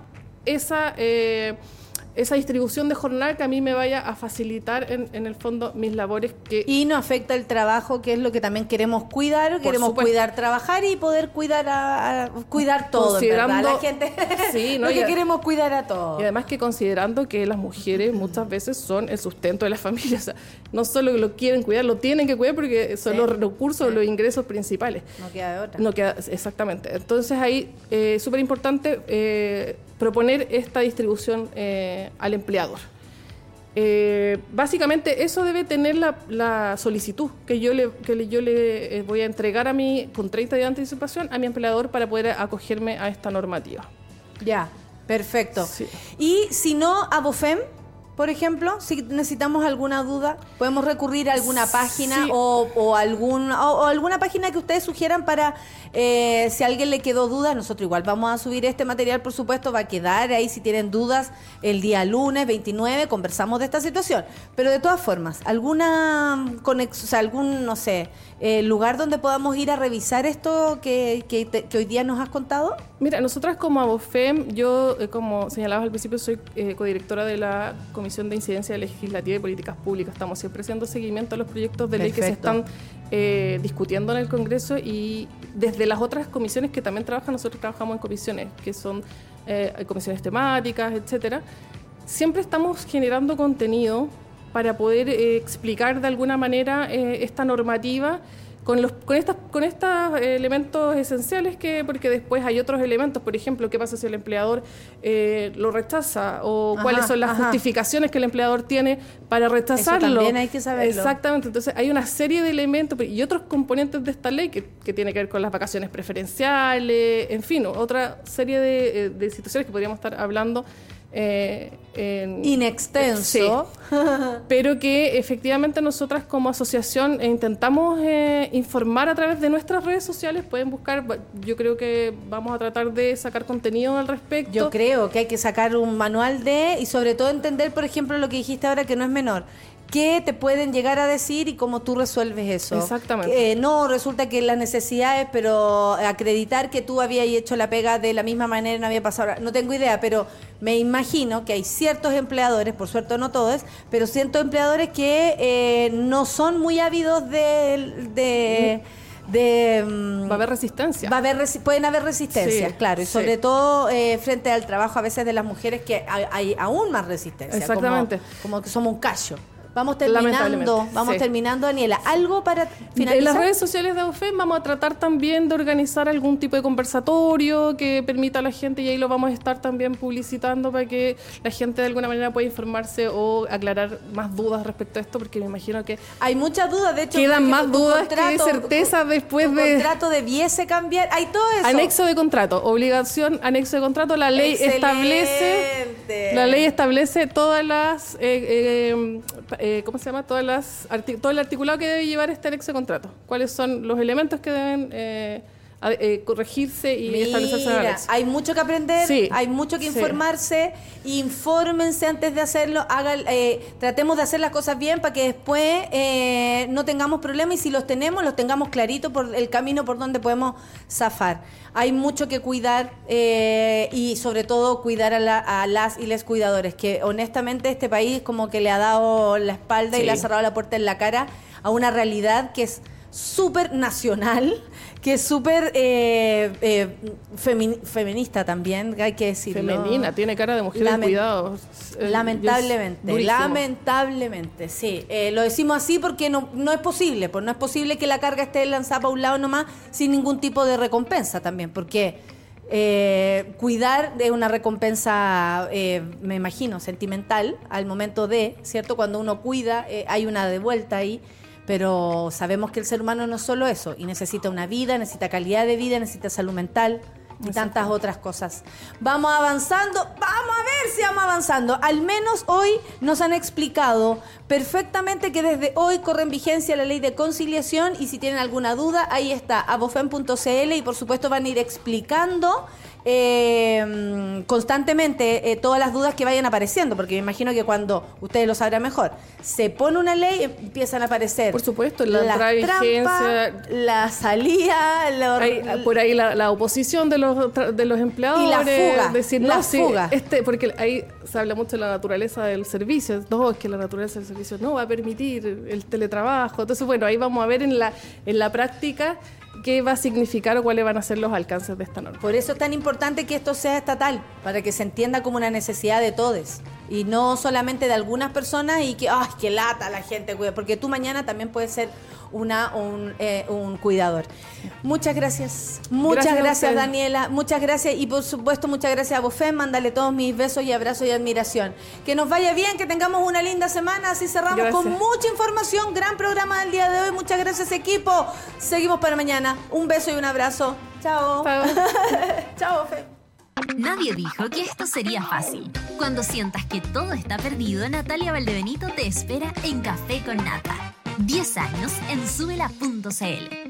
esa distribución de jornada que a mí me vaya a facilitar en el fondo mis labores. Y no afecta el trabajo, que es lo que también queremos cuidar. Queremos cuidar, trabajar y poder cuidar todo, ¿verdad? La gente, queremos cuidar a todos. Y además que considerando que las mujeres muchas veces son el sustento de la familia, o sea, no solo lo quieren cuidar, lo tienen que cuidar porque son los recursos, los ingresos principales. No queda de otra. Exactamente. Entonces ahí súper importante proponer esta distribución al empleador. Básicamente eso debe tener la solicitud que yo le voy a entregar con 30 días de anticipación a mi empleador para poder acogerme a esta normativa. Ya, perfecto. Sí. Y si no, a BOFEM, por ejemplo, si necesitamos alguna duda, podemos recurrir a alguna página o alguna página que ustedes sugieran para si a alguien le quedó duda. Nosotros igual vamos a subir este material, por supuesto, va a quedar ahí si tienen dudas el día lunes 29, conversamos de esta situación. Pero de todas formas, algún lugar donde podamos ir a revisar esto que hoy día nos has contado. Mira, nosotras como ABOFEM, yo, como señalabas al principio, soy codirectora de la Comisión de Incidencia Legislativa y Políticas Públicas. Estamos siempre haciendo seguimiento a los proyectos de ley que se están discutiendo en el Congreso, y desde las otras comisiones que también trabajan, nosotros trabajamos en comisiones que son comisiones temáticas, etcétera. Siempre estamos generando contenido para poder explicar de alguna manera esta normativa con estos elementos esenciales, porque después hay otros elementos, por ejemplo, qué pasa si el empleador lo rechaza, o cuáles son las justificaciones que el empleador tiene para rechazarlo. Eso también hay que saberlo. Exactamente, entonces hay una serie de elementos y otros componentes de esta ley que tiene que ver con las vacaciones preferenciales, en fin, otra serie de situaciones que podríamos estar hablando in extenso, pero que efectivamente nosotras como asociación intentamos informar a través de nuestras redes sociales. Pueden buscar, yo creo que vamos a tratar de sacar contenido al respecto. Yo creo que hay que sacar un manual y sobre todo entender, por ejemplo, lo que dijiste ahora, que no es menor. ¿Qué te pueden llegar a decir y cómo tú resuelves eso? Exactamente. No, resulta que las necesidades, pero acreditar que tú habías hecho la pega de la misma manera no había pasado. No tengo idea, pero me imagino que hay ciertos empleadores, por suerte no todos, pero ciertos empleadores que no son muy ávidos de Va a haber resistencia. Pueden haber resistencias, Sí, claro. Y sí. sobre todo frente al trabajo a veces de las mujeres, que hay aún más resistencia. Exactamente. Como que somos un callo. Vamos Lamentablemente, sí. terminando, Daniela. ¿Algo para finalizar? En las redes sociales de ABOFEM vamos a tratar también de organizar algún tipo de conversatorio que permita a la gente, y ahí lo vamos a estar también publicitando para que la gente de alguna manera pueda informarse o aclarar más dudas respecto a esto, porque me imagino que hay muchas dudas, de hecho. quedan más tu dudas que certezas después tu de... contrato debiese cambiar. Hay todo eso. Anexo de contrato, obligación, anexo de contrato. La ley establece todas las... ¿cómo se llama? Todo el articulado que debe llevar este anexo de contrato. ¿Cuáles son los elementos que deben corregirse y establecerse en el anexo? Hay mucho que aprender, Sí, hay mucho que sí. informarse. Infórmense antes de hacerlo. Tratemos de hacer las cosas bien para que después no tengamos problemas, y si los tengamos clarito por el camino por donde podemos zafar. Hay mucho que cuidar, y sobre todo cuidar a las y les cuidadores, que honestamente este país como que le ha dado la espalda y le ha cerrado la puerta en la cara a una realidad que es súper nacional, que es súper feminista también, hay que decirlo. Femenina, tiene cara de mujer de cuidados. Lamentablemente, sí. Lo decimos así porque no es posible, pues no es posible que la carga esté lanzada para un lado nomás sin ningún tipo de recompensa también, porque cuidar de una recompensa, me imagino, sentimental al momento de, ¿cierto? Cuando uno cuida, hay una de vuelta ahí. Pero sabemos que el ser humano no es solo eso, y necesita una vida, necesita calidad de vida, necesita salud mental y tantas otras cosas. Vamos avanzando, vamos a ver si vamos avanzando. Al menos hoy nos han explicado perfectamente que desde hoy corre en vigencia la ley de conciliación, y si tienen alguna duda, ahí está, abofem.cl, y por supuesto van a ir explicando constantemente todas las dudas que vayan apareciendo, porque me imagino que cuando ustedes lo sabrán mejor, se pone una ley, empiezan a aparecer, por supuesto, la entrada de vigencia, la salida, por ahí la oposición de los empleadores, y la fuga, decir, fuga. Porque ahí se habla mucho de la naturaleza del servicio. No, es que la naturaleza del servicio no va a permitir el teletrabajo. Entonces, bueno, ahí vamos a ver en la práctica qué va a significar o cuáles van a ser los alcances de esta norma. Por eso es tan importante que esto sea estatal, para que se entienda como una necesidad de todos y no solamente de algunas personas, y que, ¡ay, qué lata la gente cuida! Porque tú mañana también puedes ser un cuidador. Muchas gracias. Muchas gracias, Daniela. Muchas gracias, y por supuesto muchas gracias a ABOFEM. Mándale todos mis besos y abrazos y admiración. Que nos vaya bien, que tengamos una linda semana. Así cerramos con mucha información. Gran programa del día de hoy. Muchas gracias, equipo. Seguimos para mañana. Un beso y un abrazo. Chao. Chao, ABOFEM. Nadie dijo que esto sería fácil. Cuando sientas que todo está perdido, Natalia Valdebenito te espera en Café con Nata. 10 años en subela.cl.